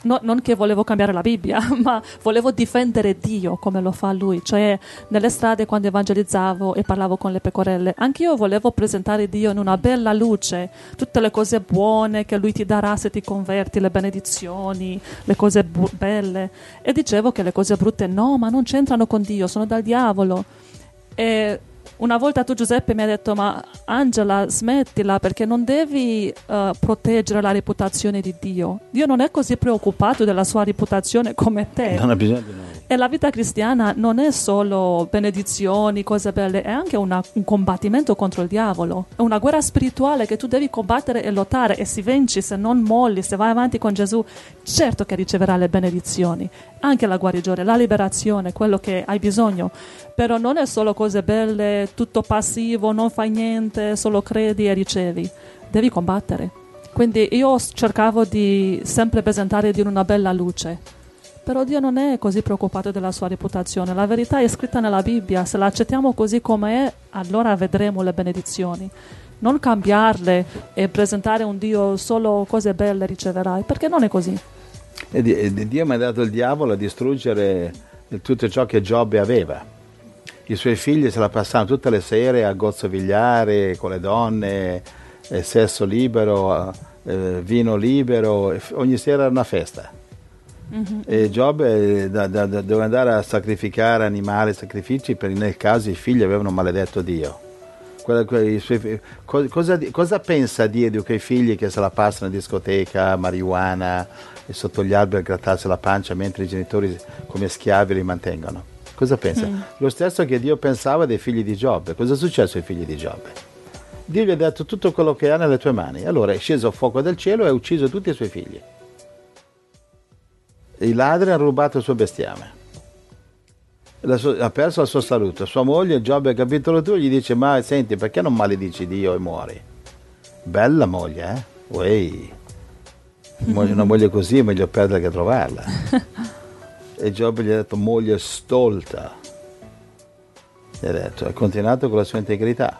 no, non che volevo cambiare la Bibbia, ma volevo difendere Dio come lo fa lui, cioè nelle strade quando evangelizzavo e parlavo con le pecorelle, anch'io volevo presentare Dio in una bella luce, tutte le cose buone che lui ti darà se ti converti, le benedizioni, le cose bu- belle, e dicevo che le cose brutte no, ma non c'entrano con Dio, sono dal diavolo. E una volta tu, Giuseppe, mi hai detto: ma Angela, smettila, perché non devi uh, proteggere la reputazione di Dio. Dio non è così preoccupato della sua reputazione come te. Non ha bisogno di noi. E la vita cristiana non è solo benedizioni, cose belle, è anche una, un combattimento contro il diavolo. È una guerra spirituale che tu devi combattere e lottare, e se vinci, se non molli, se vai avanti con Gesù, certo che riceverai le benedizioni, anche la guarigione, la liberazione, quello che hai bisogno. Però non è solo cose belle, tutto passivo, non fai niente, solo credi e ricevi. Devi combattere. Quindi io cercavo di sempre presentare Dio in una bella luce. Però Dio non è così preoccupato della sua reputazione. La verità è scritta nella Bibbia. Se la accettiamo così come è, allora vedremo le benedizioni. Non cambiarle e presentare un Dio solo cose belle riceverai, perché non è così. E Dio mi ha dato il diavolo a distruggere tutto ciò che Giobbe aveva. I suoi figli se la passavano tutte le sere a gozzovigliare con le donne, eh, sesso libero, eh, vino libero, ogni sera era una festa. Mm-hmm. E Giobbe da, da, da, doveva andare a sacrificare animali, sacrifici, per, nel caso i figli avevano maledetto Dio. Quella, quei suoi, cosa, cosa pensa Dio di quei figli che se la passano in discoteca, marijuana, e sotto gli alberi a grattarsi la pancia mentre i genitori come schiavi li mantengono? Cosa pensa? Mm. Lo stesso che Dio pensava dei figli di Giobbe. Cosa è successo ai figli di Giobbe? Dio gli ha dato tutto quello che ha nelle tue mani. Allora è sceso fuoco dal cielo e ha ucciso tutti i suoi figli. I ladri hanno rubato il suo bestiame. Sua, ha perso la sua salute. Sua moglie, Giobbe, capitolo due, gli dice: ma senti, perché non maledici Dio e muori? Bella moglie, eh? Uei. Una moglie così è meglio perdere che trovarla. E Giobbe gli ha detto: moglie stolta. Gli ha detto, ha continuato con la sua integrità.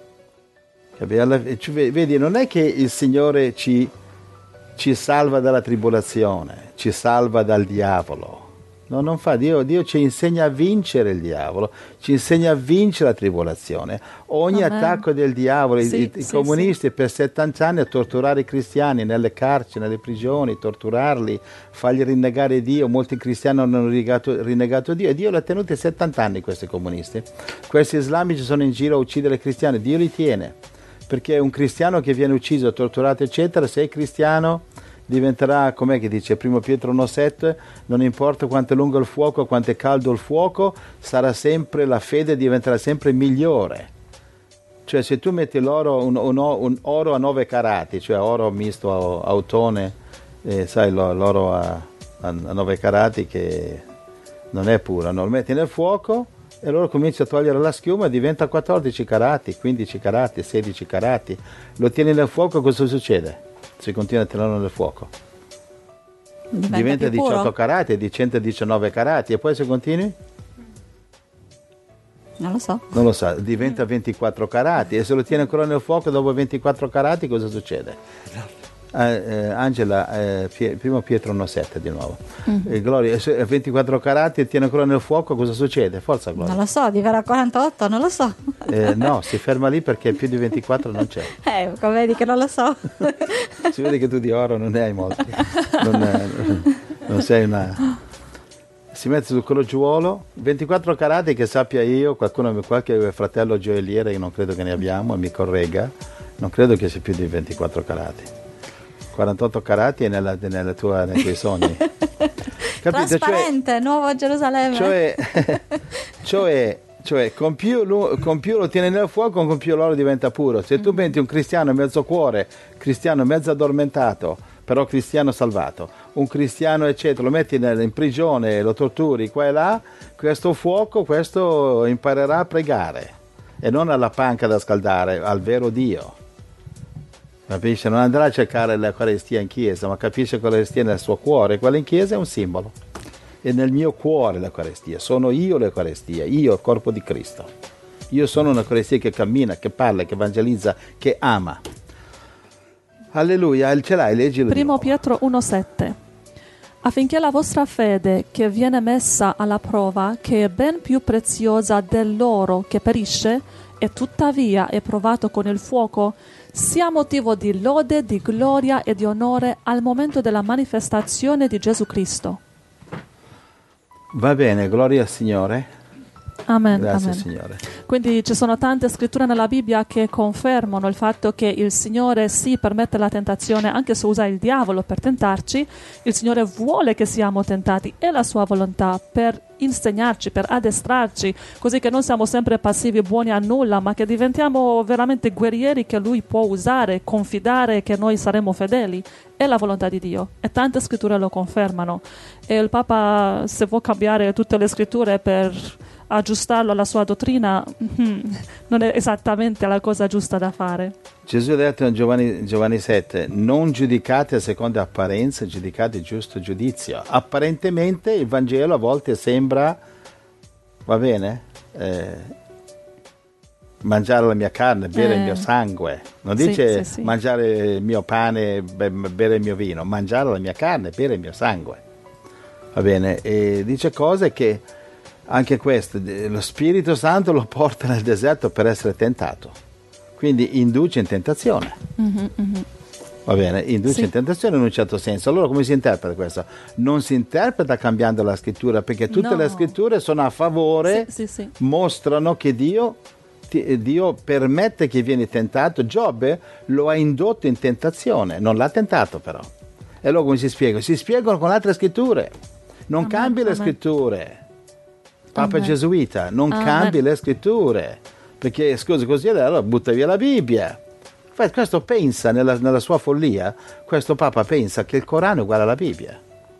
Vedi, non è che il Signore ci, ci salva dalla tribolazione, ci salva dal diavolo. No, non fa. Dio, Dio ci insegna a vincere il diavolo, ci insegna a vincere la tribolazione. Ogni Amen. Attacco del diavolo, sì, i, i sì, comunisti sì. per settanta anni a torturare i cristiani nelle carceri, nelle prigioni, torturarli, fargli rinnegare Dio. Molti cristiani hanno rinnegato, rinnegato Dio, e Dio li ha tenuti settanta anni, questi comunisti. Questi islamici sono in giro a uccidere i cristiani, Dio li tiene, perché un cristiano che viene ucciso, torturato eccetera, se è cristiano diventerà, com'è che dice primo Pietro uno sette, non importa quanto è lungo il fuoco, quanto è caldo il fuoco, sarà sempre, la fede diventerà sempre migliore. Cioè se tu metti l'oro, un, un, un oro a nove carati, cioè oro misto a autone, eh, sai l'oro a, a nove carati che non è puro, no? Lo metti nel fuoco e allora comincia a togliere la schiuma e diventa quattordici carati, quindici carati, sedici carati. Lo tieni nel fuoco, cosa succede? Si continua a tenerlo nel fuoco, diventa, diventa diciotto carati, di centodiciannove carati, e poi se continui? Non lo so. Non lo sa, diventa ventiquattro carati, e se lo tieni ancora nel fuoco dopo ventiquattro carati cosa succede? Eh, eh, Angela, eh, Pie, primo Pietro uno sette di nuovo. Mm-hmm. eh, Gloria, se ventiquattro carati e tiene ancora nel fuoco cosa succede? Forza Gloria. Non lo so, diventa quarantotto, non lo so. Eh, no, si ferma lì perché più di ventiquattro non c'è. Eh, come vedi che non lo so. Si vede che tu di oro non ne hai molti. Non, non, non sei una... Si mette sul crogiuolo, ventiquattro carati che sappia io, qualcuno, qualche fratello gioielliere, che non credo che ne abbiamo, e mi corregga, non credo che sia più di ventiquattro carati. quarantotto carati è nella, nella tua, nei tuoi sogni. Capito? Trasparente, cioè, nuovo Gerusalemme. Cioè, cioè, cioè con, più lo, con più lo tieni nel fuoco, con più l'oro diventa puro. Se tu metti un cristiano mezzo cuore, cristiano mezzo addormentato, però cristiano salvato, un cristiano eccetera, lo metti nel, in prigione, lo torturi qua e là, questo fuoco, questo imparerà a pregare, e non alla panca da scaldare, al vero Dio. Capisce? Non andrà a cercare l'Eucaristia in chiesa, ma capisce che l'Eucaristia è nel suo cuore. Quella in chiesa è un simbolo. È nel mio cuore l'Eucaristia. Sono io l'Eucaristia, io il corpo di Cristo. Io sono un'Eucaristia che cammina, che parla, che evangelizza, che ama. Alleluia, ce l'hai, leggilo. Primo Pietro uno sette. affinché la vostra fede, che viene messa alla prova, che è ben più preziosa dell'oro che perisce e tuttavia è provato con il fuoco, sia motivo di lode, di gloria e di onore al momento della manifestazione di Gesù Cristo. Va bene, gloria al Signore. Amen. Grazie Amen. Signore. Quindi ci sono tante scritture nella Bibbia che confermano il fatto che il Signore sì permette la tentazione, anche se usa il diavolo per tentarci. Il Signore vuole che siamo tentati, è la sua volontà per insegnarci, per addestrarci, così che non siamo sempre passivi, buoni a nulla, ma che diventiamo veramente guerrieri che Lui può usare, confidare che noi saremo fedeli. È la volontà di Dio e tante scritture lo confermano. E il Papa, se vuole cambiare tutte le scritture per aggiustarlo alla sua dottrina, non è esattamente la cosa giusta da fare. Gesù ha detto in Giovanni, Giovanni sette, non giudicate secondo apparenze, giudicate giusto giudizio. Apparentemente il Vangelo a volte sembra, va bene, eh, mangiare la mia carne, bere Eh. il mio sangue. Non Sì, dice sì, sì. mangiare il mio pane, be- bere il mio vino, mangiare la mia carne, bere il mio sangue. Va bene, e dice cose che anche questo, lo Spirito Santo lo porta nel deserto per essere tentato, quindi induce in tentazione. Mm-hmm, mm-hmm. Va bene, induce Sì. in tentazione in un certo senso. Allora come si interpreta questo? Non si interpreta cambiando la scrittura, perché tutte No. le scritture sono a favore, Sì, sì, sì. mostrano che Dio, ti- Dio permette che vieni tentato. Giobbe lo ha indotto in tentazione, non l'ha tentato però. E allora come si spiega? Si spiegano con altre scritture. Non Amen, cambi le amen. scritture. Papa Amen. gesuita, non Amen. cambi le scritture, perché scusi così allora butta via la Bibbia. Infatti, questo pensa nella, nella sua follia, questo Papa pensa che il Corano è uguale alla Bibbia.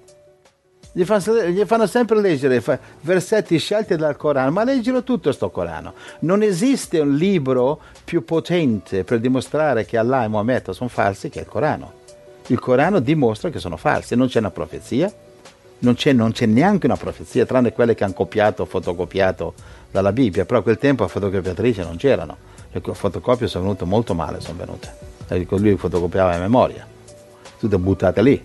Gli, fa- gli fanno sempre leggere fa- versetti scelti dal Corano, ma leggilo tutto sto Corano. Non esiste un libro più potente per dimostrare che Allah e Maometto sono falsi che il Corano. Il Corano dimostra che sono falsi, non c'è una profezia. Non c'è, non c'è neanche una profezia, tranne quelle che hanno copiato o fotocopiato dalla Bibbia, però a quel tempo a fotocopiatrici non c'erano, le fotocopie sono venute molto male, sono venute, e lui fotocopiava in memoria, tutte buttate lì,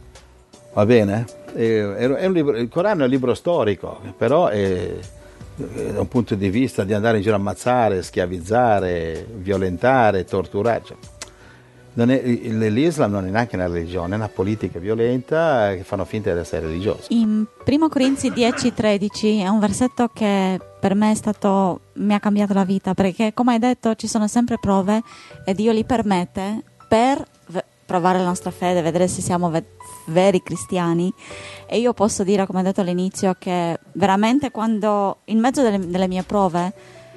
va bene? E, è un libro, il Corano è un libro storico, però è, da un punto di vista di andare in giro a ammazzare, schiavizzare, violentare, torturare, cioè, non è, l'Islam non è neanche una religione, è una politica violenta che fanno finta di essere religiosi. In primo Corinzi dieci tredici è un versetto che per me è stato, mi ha cambiato la vita, perché come hai detto ci sono sempre prove e Dio li permette per v- provare la nostra fede, vedere se siamo ve- veri cristiani. E io posso dire, come ho detto all'inizio, che veramente quando in mezzo delle, delle mie prove,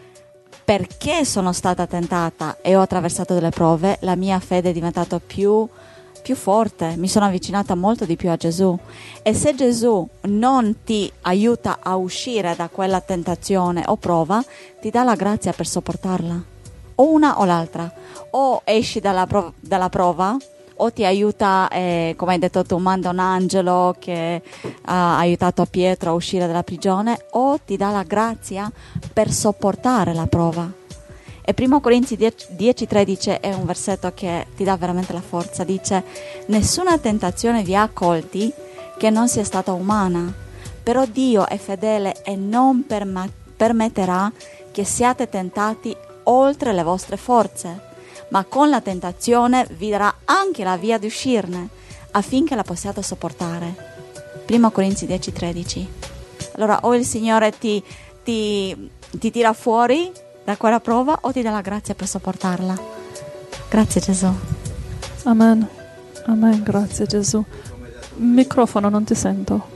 perché sono stata tentata e ho attraversato delle prove, la mia fede è diventata più, più forte, mi sono avvicinata molto di più a Gesù. E se Gesù non ti aiuta a uscire da quella tentazione o prova, ti dà la grazia per sopportarla, o una o l'altra. O esci dalla, prov- dalla prova, o ti aiuta, eh, come hai detto tu, manda un angelo che ha aiutato a Pietro a uscire dalla prigione, o ti dà la grazia per sopportare la prova. E primo Corinzi dieci tredici è un versetto che ti dà veramente la forza. Dice: nessuna tentazione vi ha colti che non sia stata umana, però Dio è fedele e non perma- permetterà che siate tentati oltre le vostre forze, ma con la tentazione vi darà anche la via di uscirne, affinché la possiate sopportare. primo Corinzi dieci tredici. Allora, o il Signore ti, ti, ti tira fuori da quella prova, o ti dà la grazia per sopportarla. Grazie Gesù. Amen. Amen, grazie Gesù. Microfono, non ti sento.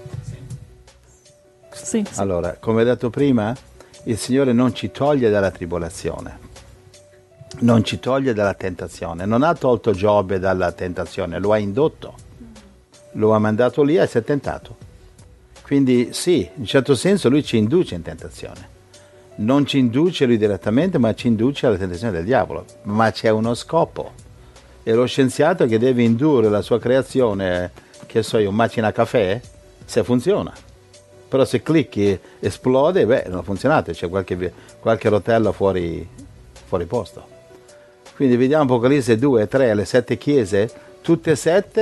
Sì, sì. Allora, come detto prima, il Signore non ci toglie dalla tribolazione, non ci toglie dalla tentazione, non ha tolto Giobbe dalla tentazione, lo ha indotto, lo ha mandato lì a essere tentato. Quindi sì, in un certo senso lui ci induce in tentazione, non ci induce lui direttamente, ma ci induce alla tentazione del diavolo, ma c'è uno scopo. È lo scienziato che deve indurre la sua creazione, che so io, un macchina caffè, se funziona. Però se clicchi esplode, beh, non ha funzionato, c'è qualche, qualche rotella fuori, fuori posto. Quindi vediamo Apocalisse due, tre, le sette chiese, tutte e sette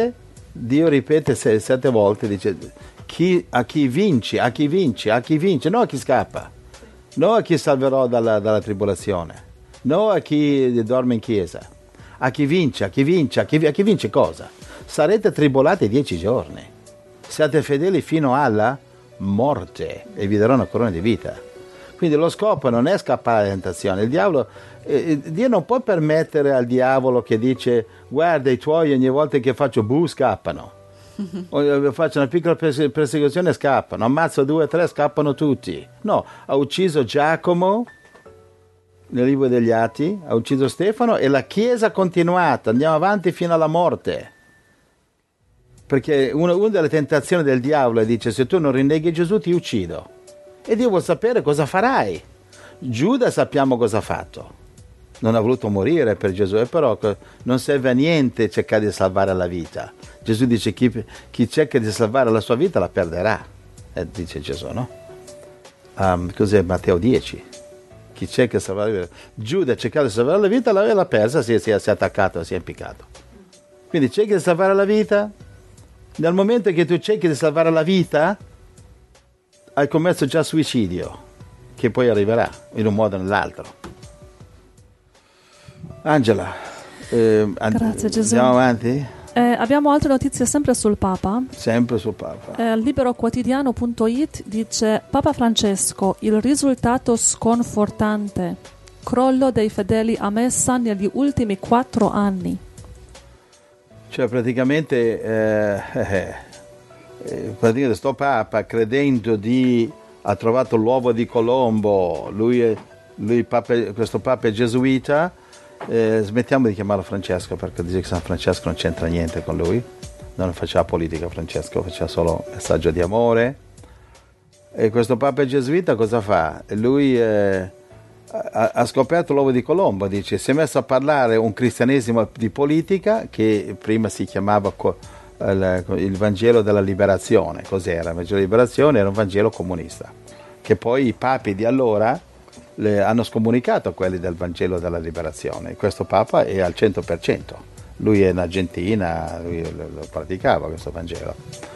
Dio ripete se, sette volte, dice chi, a chi vince, a chi vince, a chi vince, non a chi scappa, non a chi salverò dalla, dalla tribolazione, non a chi dorme in chiesa, a chi vince, a chi vince, a chi, a chi vince cosa? Sarete tribolati dieci giorni, siate fedeli fino alla morte e vi darò una corona di vita. Quindi lo scopo non è scappare alla tentazione. Il diavolo, eh, Dio non può permettere al diavolo che dice guarda i tuoi ogni volta che faccio bu scappano, o faccio una piccola persecuzione scappano, ammazzo due o tre scappano tutti. No, ha ucciso Giacomo nel libro degli Atti, ha ucciso Stefano e la Chiesa ha continuato, andiamo avanti fino alla morte. Perché una, una delle tentazioni del diavolo dice se tu non rinneghi Gesù ti uccido. E Dio vuole sapere cosa farai. Giuda sappiamo cosa ha fatto. Non ha voluto morire per Gesù, e però non serve a niente cercare di salvare la vita. Gesù dice chi, chi cerca di salvare la sua vita la perderà, eh, dice Gesù, no? Um, cos'è Matteo dieci? Chi cerca di salvare la vita. Giuda cercava di salvare la vita, l'aveva persa, si, si, si è attaccato, si è impiccato. Quindi cerchi di salvare la vita. Nel momento che tu cerchi di salvare la vita, hai commesso già suicidio, che poi arriverà in un modo o nell'altro. Angela, eh, grazie Gesù. Andiamo avanti? Eh, abbiamo altre notizie sempre sul Papa. Sempre sul Papa. Eh, liberoquotidiano punto it dice Papa Francesco, il risultato sconfortante, crollo dei fedeli a messa negli ultimi quattro anni. Cioè praticamente... Eh, eh, Eh, praticamente sto Papa credendo di ha trovato l'uovo di Colombo, lui, è, lui papa, questo Papa è gesuita, eh, smettiamo di chiamarlo Francesco perché dice che San Francesco non c'entra niente con lui, non faceva politica Francesco, faceva solo messaggio di amore. E questo Papa è gesuita cosa fa? Lui eh, ha, ha scoperto l'uovo di Colombo, dice, si è messo a parlare un cristianesimo di politica che prima si chiamava il Vangelo della Liberazione. Cos'era? Il Vangelo della Liberazione era un Vangelo comunista, che poi i papi di allora le, hanno scomunicato a quelli del Vangelo della Liberazione. Questo Papa è al cento per cento, lui è in Argentina, lui lo, lo praticava questo Vangelo.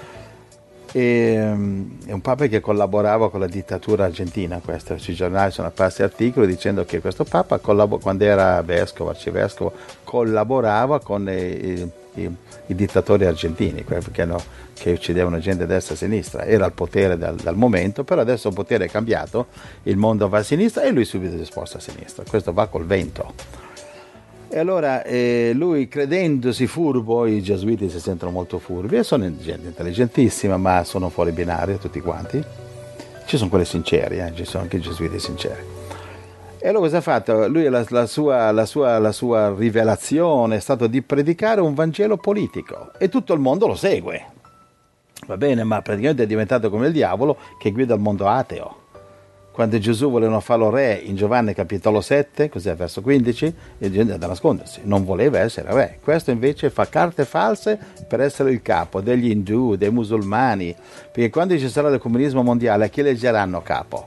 E, um, è un Papa che collaborava con la dittatura argentina. Questo, sui giornali sono apparsi articoli dicendo che questo Papa collabor- quando era vescovo, arcivescovo, collaborava con i, i, i dittatori argentini, perché no, che uccidevano gente a destra e a sinistra. Era al potere dal, dal momento, però adesso il potere è cambiato, il mondo va a sinistra e lui subito si sposta a sinistra. Questo va col vento. E allora eh, lui, credendosi furbo, i gesuiti si sentono molto furbi e sono gente intelligentissima, ma sono fuori binario tutti quanti. Ci sono quelli sinceri, eh? Ci sono anche i gesuiti sinceri. E allora cosa ha fatto? Lui la, la, sua, la, sua, la sua rivelazione è stata di predicare un Vangelo politico e tutto il mondo lo segue. Va bene, ma praticamente è diventato come il diavolo che guida il mondo ateo. Quando Gesù volevano farlo re in Giovanni capitolo sette, cos'è, verso quindici, e gente è da nascondersi, non voleva essere re. Questo invece fa carte false per essere il capo degli indù, dei musulmani, perché quando ci sarà il comunismo mondiale, a chi eleggeranno capo?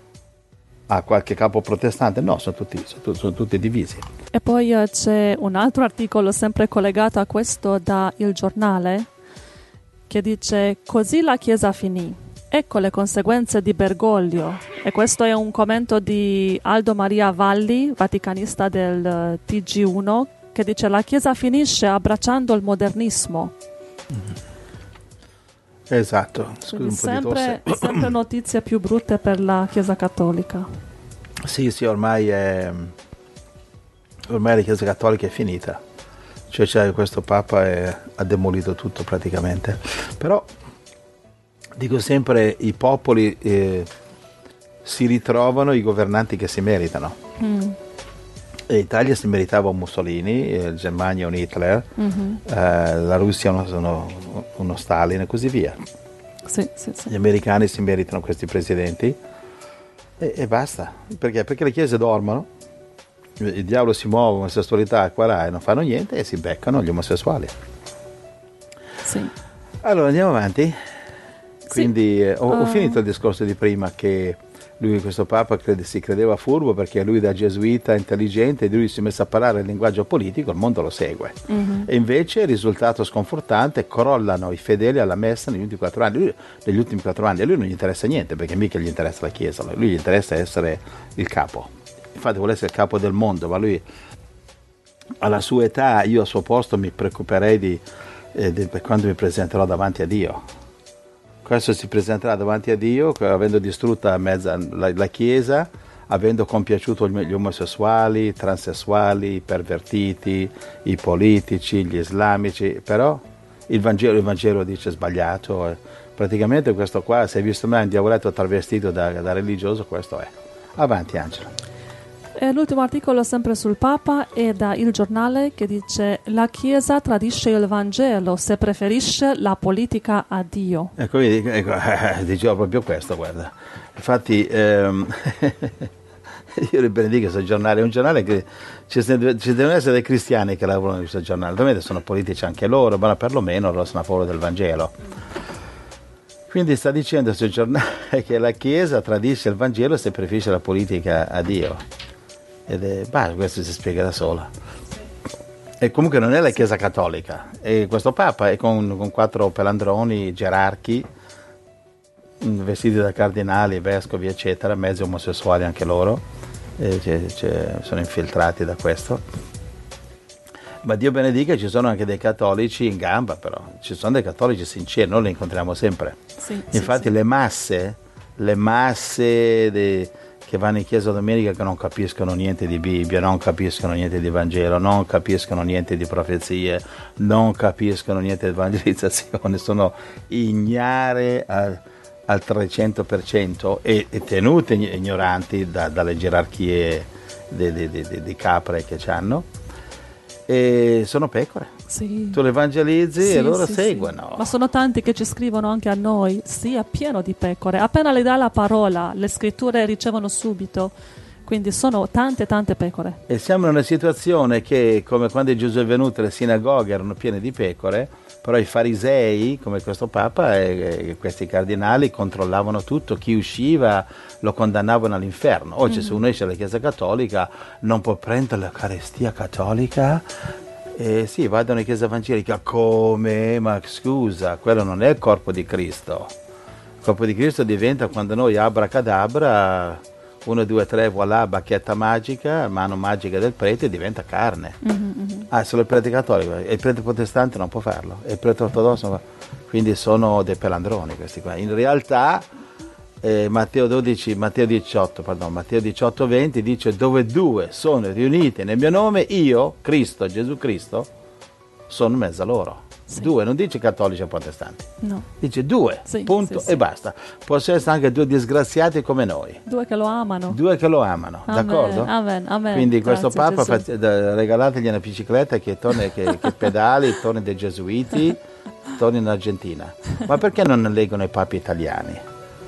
A qualche capo protestante? No, sono tutti, sono tutti, sono tutti divisi. E poi eh, c'è un altro articolo sempre collegato a questo da Il Giornale, che dice così la Chiesa finì. Ecco le conseguenze di Bergoglio. E questo è un commento di Aldo Maria Valli, vaticanista del T G uno, che dice la Chiesa finisce abbracciando il modernismo. Mm-hmm. Esatto. Scusa, un sempre, po' di sempre notizie più brutte per la Chiesa cattolica. Sì, sì, ormai è ormai la Chiesa cattolica è finita. Cioè, cioè questo Papa è, ha demolito tutto praticamente. Però dico sempre, i popoli eh, si ritrovano i governanti che si meritano. Mm. L'Italia si meritava un Mussolini, eh, Germania un Hitler, mm-hmm. eh, la Russia uno, uno, uno Stalin e così via. Sì, sì, sì. Gli americani si meritano questi presidenti e, e basta. Perché? Perché le chiese dormono, il diavolo si muove, omosessualità qua là, e non fanno niente e si beccano gli omosessuali. Sì. Allora andiamo avanti. Quindi sì. eh, ho, uh... ho finito il discorso di prima che lui, questo Papa, crede, si credeva furbo perché lui da gesuita intelligente, e lui si è messo a parlare il linguaggio politico, il mondo lo segue. Mm-hmm. E invece il risultato sconfortante, crollano i fedeli alla messa negli ultimi quattro anni. Lui, negli ultimi quattro anni a lui non gli interessa niente, perché mica gli interessa la Chiesa, a lui gli interessa essere il capo. Infatti vuole essere il capo del mondo, ma lui alla sua età, io al suo posto mi preoccuperei di, eh, di quando mi presenterò davanti a Dio. Questo si presenterà davanti a Dio avendo distrutto mezza, la, la Chiesa, avendo compiaciuto gli omosessuali, i transessuali, i pervertiti, i politici, gli islamici, però il Vangelo, il Vangelo dice sbagliato. Praticamente questo qua, se hai visto mai un diavoletto travestito da, da religioso, questo è. Avanti Angelo. E l'ultimo articolo sempre sul Papa è da Il Giornale che dice: la Chiesa tradisce il Vangelo se preferisce la politica a Dio. Ecco, vedi, ecco, eh, dicevo proprio questo, guarda. Infatti ehm, io le benedico questo giornale, è un giornale che ci, ci devono essere dei cristiani che lavorano in questo giornale, ovviamente sono politici anche loro, ma perlomeno loro sono a favore del Vangelo. Quindi sta dicendo questo giornale che la Chiesa tradisce il Vangelo se preferisce la politica a Dio. Ed è, bah, questo si spiega da sola. E comunque non è la Chiesa cattolica, e questo Papa è con, con quattro pelandroni gerarchi vestiti da cardinali, vescovi eccetera, mezzi omosessuali anche loro, e c'è, c'è, sono infiltrati da questo. Ma Dio benedica, ci sono anche dei cattolici in gamba, però ci sono dei cattolici sinceri, noi li incontriamo sempre. Sì, infatti sì, sì. le masse le masse dei che vanno in chiesa domenica che non capiscono niente di Bibbia, non capiscono niente di Vangelo, non capiscono niente di profezie, non capiscono niente di evangelizzazione, sono ignare al, al trecento per cento e, e tenute ignoranti da, dalle gerarchie di, di, di, di capre che hanno, e sono pecore. Sì. Tu le evangelizzi sì, e loro sì, seguono. Sì. Ma sono tanti che ci scrivono anche a noi: sì, è pieno di pecore, appena le dai la parola le scritture ricevono subito, quindi sono tante tante pecore. E siamo in una situazione che, come quando Gesù è venuto, le sinagoghe erano piene di pecore, però i farisei, come questo Papa e, e questi cardinali, controllavano tutto, chi usciva lo condannavano all'inferno. Oggi mm-hmm. se uno esce dalla Chiesa Cattolica non può prendere l'Eucaristia cattolica. Eh, sì, vado in chiesa evangelica. Come? Ma scusa, quello non è il corpo di Cristo. Il corpo di Cristo diventa quando noi abracadabra, uno, due, tre, voilà, bacchetta magica, mano magica del prete, diventa carne. Mm-hmm. Ah, solo il prete cattolico, e il prete protestante non può farlo, e il prete ortodosso non può farlo. Quindi sono dei pelandroni questi qua. In realtà eh, Matteo dodici, Matteo diciotto, pardon, Matteo diciotto venti dice: dove due sono riuniti nel mio nome, io, Cristo, Gesù Cristo, sono in mezzo a loro. Sì. Due, non dice cattolici e protestanti, no. Dice due, sì, punto, sì, e sì. basta. Possono essere anche due disgraziati come noi. Due che lo amano. Due che lo amano, amen, d'accordo? Amen, amen. Quindi Grazie, questo Papa, fa, regalategli una bicicletta che, torni, che, che pedali, torni dei gesuiti, torni in Argentina. Ma perché non leggono i papi italiani?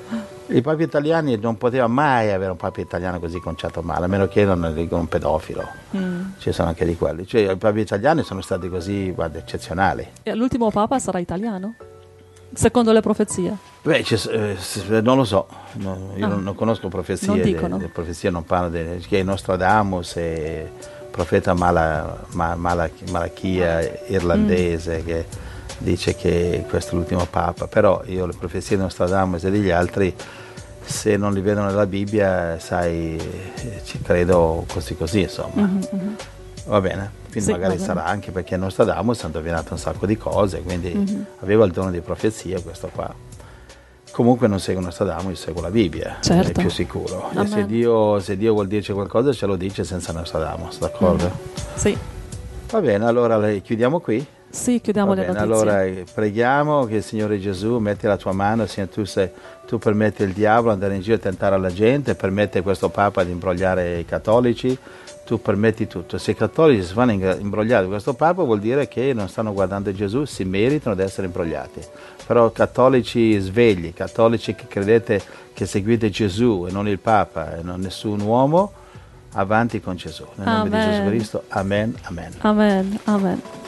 I papi italiani non poteva mai avere un papa italiano così conciato male, a meno che non leggono un pedofilo. Mm. Ci sono anche di quelli. Cioè, i papi italiani sono stati così, guarda, eccezionali. E l'ultimo papa sarà italiano? Secondo le profezie? Beh, eh, non lo so, no, io ah. non, non conosco profezie. Non dicono. Le, le profezie non parlano di che Nostradamus e profeta Mala, Mala, Mala, Malachia irlandese mm. che dice che questo è l'ultimo papa, però io le profezie di Nostradamus e degli altri, se non li vedono nella Bibbia, sai, ci credo così così, insomma. Mm-hmm. Va bene, quindi sì, magari sarà anche perché Nostradamus ha indovinato un sacco di cose, quindi mm-hmm. aveva il dono di profezia questo qua. Comunque non seguo Nostradamus, seguo la Bibbia, certo. È più sicuro. E se Dio, se Dio vuol dirci qualcosa, ce lo dice senza Nostradamus, d'accordo? Mm. Sì. Va bene, allora le chiudiamo qui. Sì, chiudiamo le notizie. Allora preghiamo che il Signore Gesù metti la tua mano, Signore, tu, sei, tu permetti il diavolo andare in giro a tentare la gente, permette questo Papa di imbrogliare i cattolici, tu permetti tutto. Se i cattolici si fanno imbrogliare questo Papa vuol dire che non stanno guardando Gesù, si meritano di essere imbrogliati. Però cattolici svegli, cattolici che credete che seguite Gesù e non il Papa e non nessun uomo, avanti con Gesù. Nel nome Amen. di Gesù Cristo, amen, amen. Amen, amen.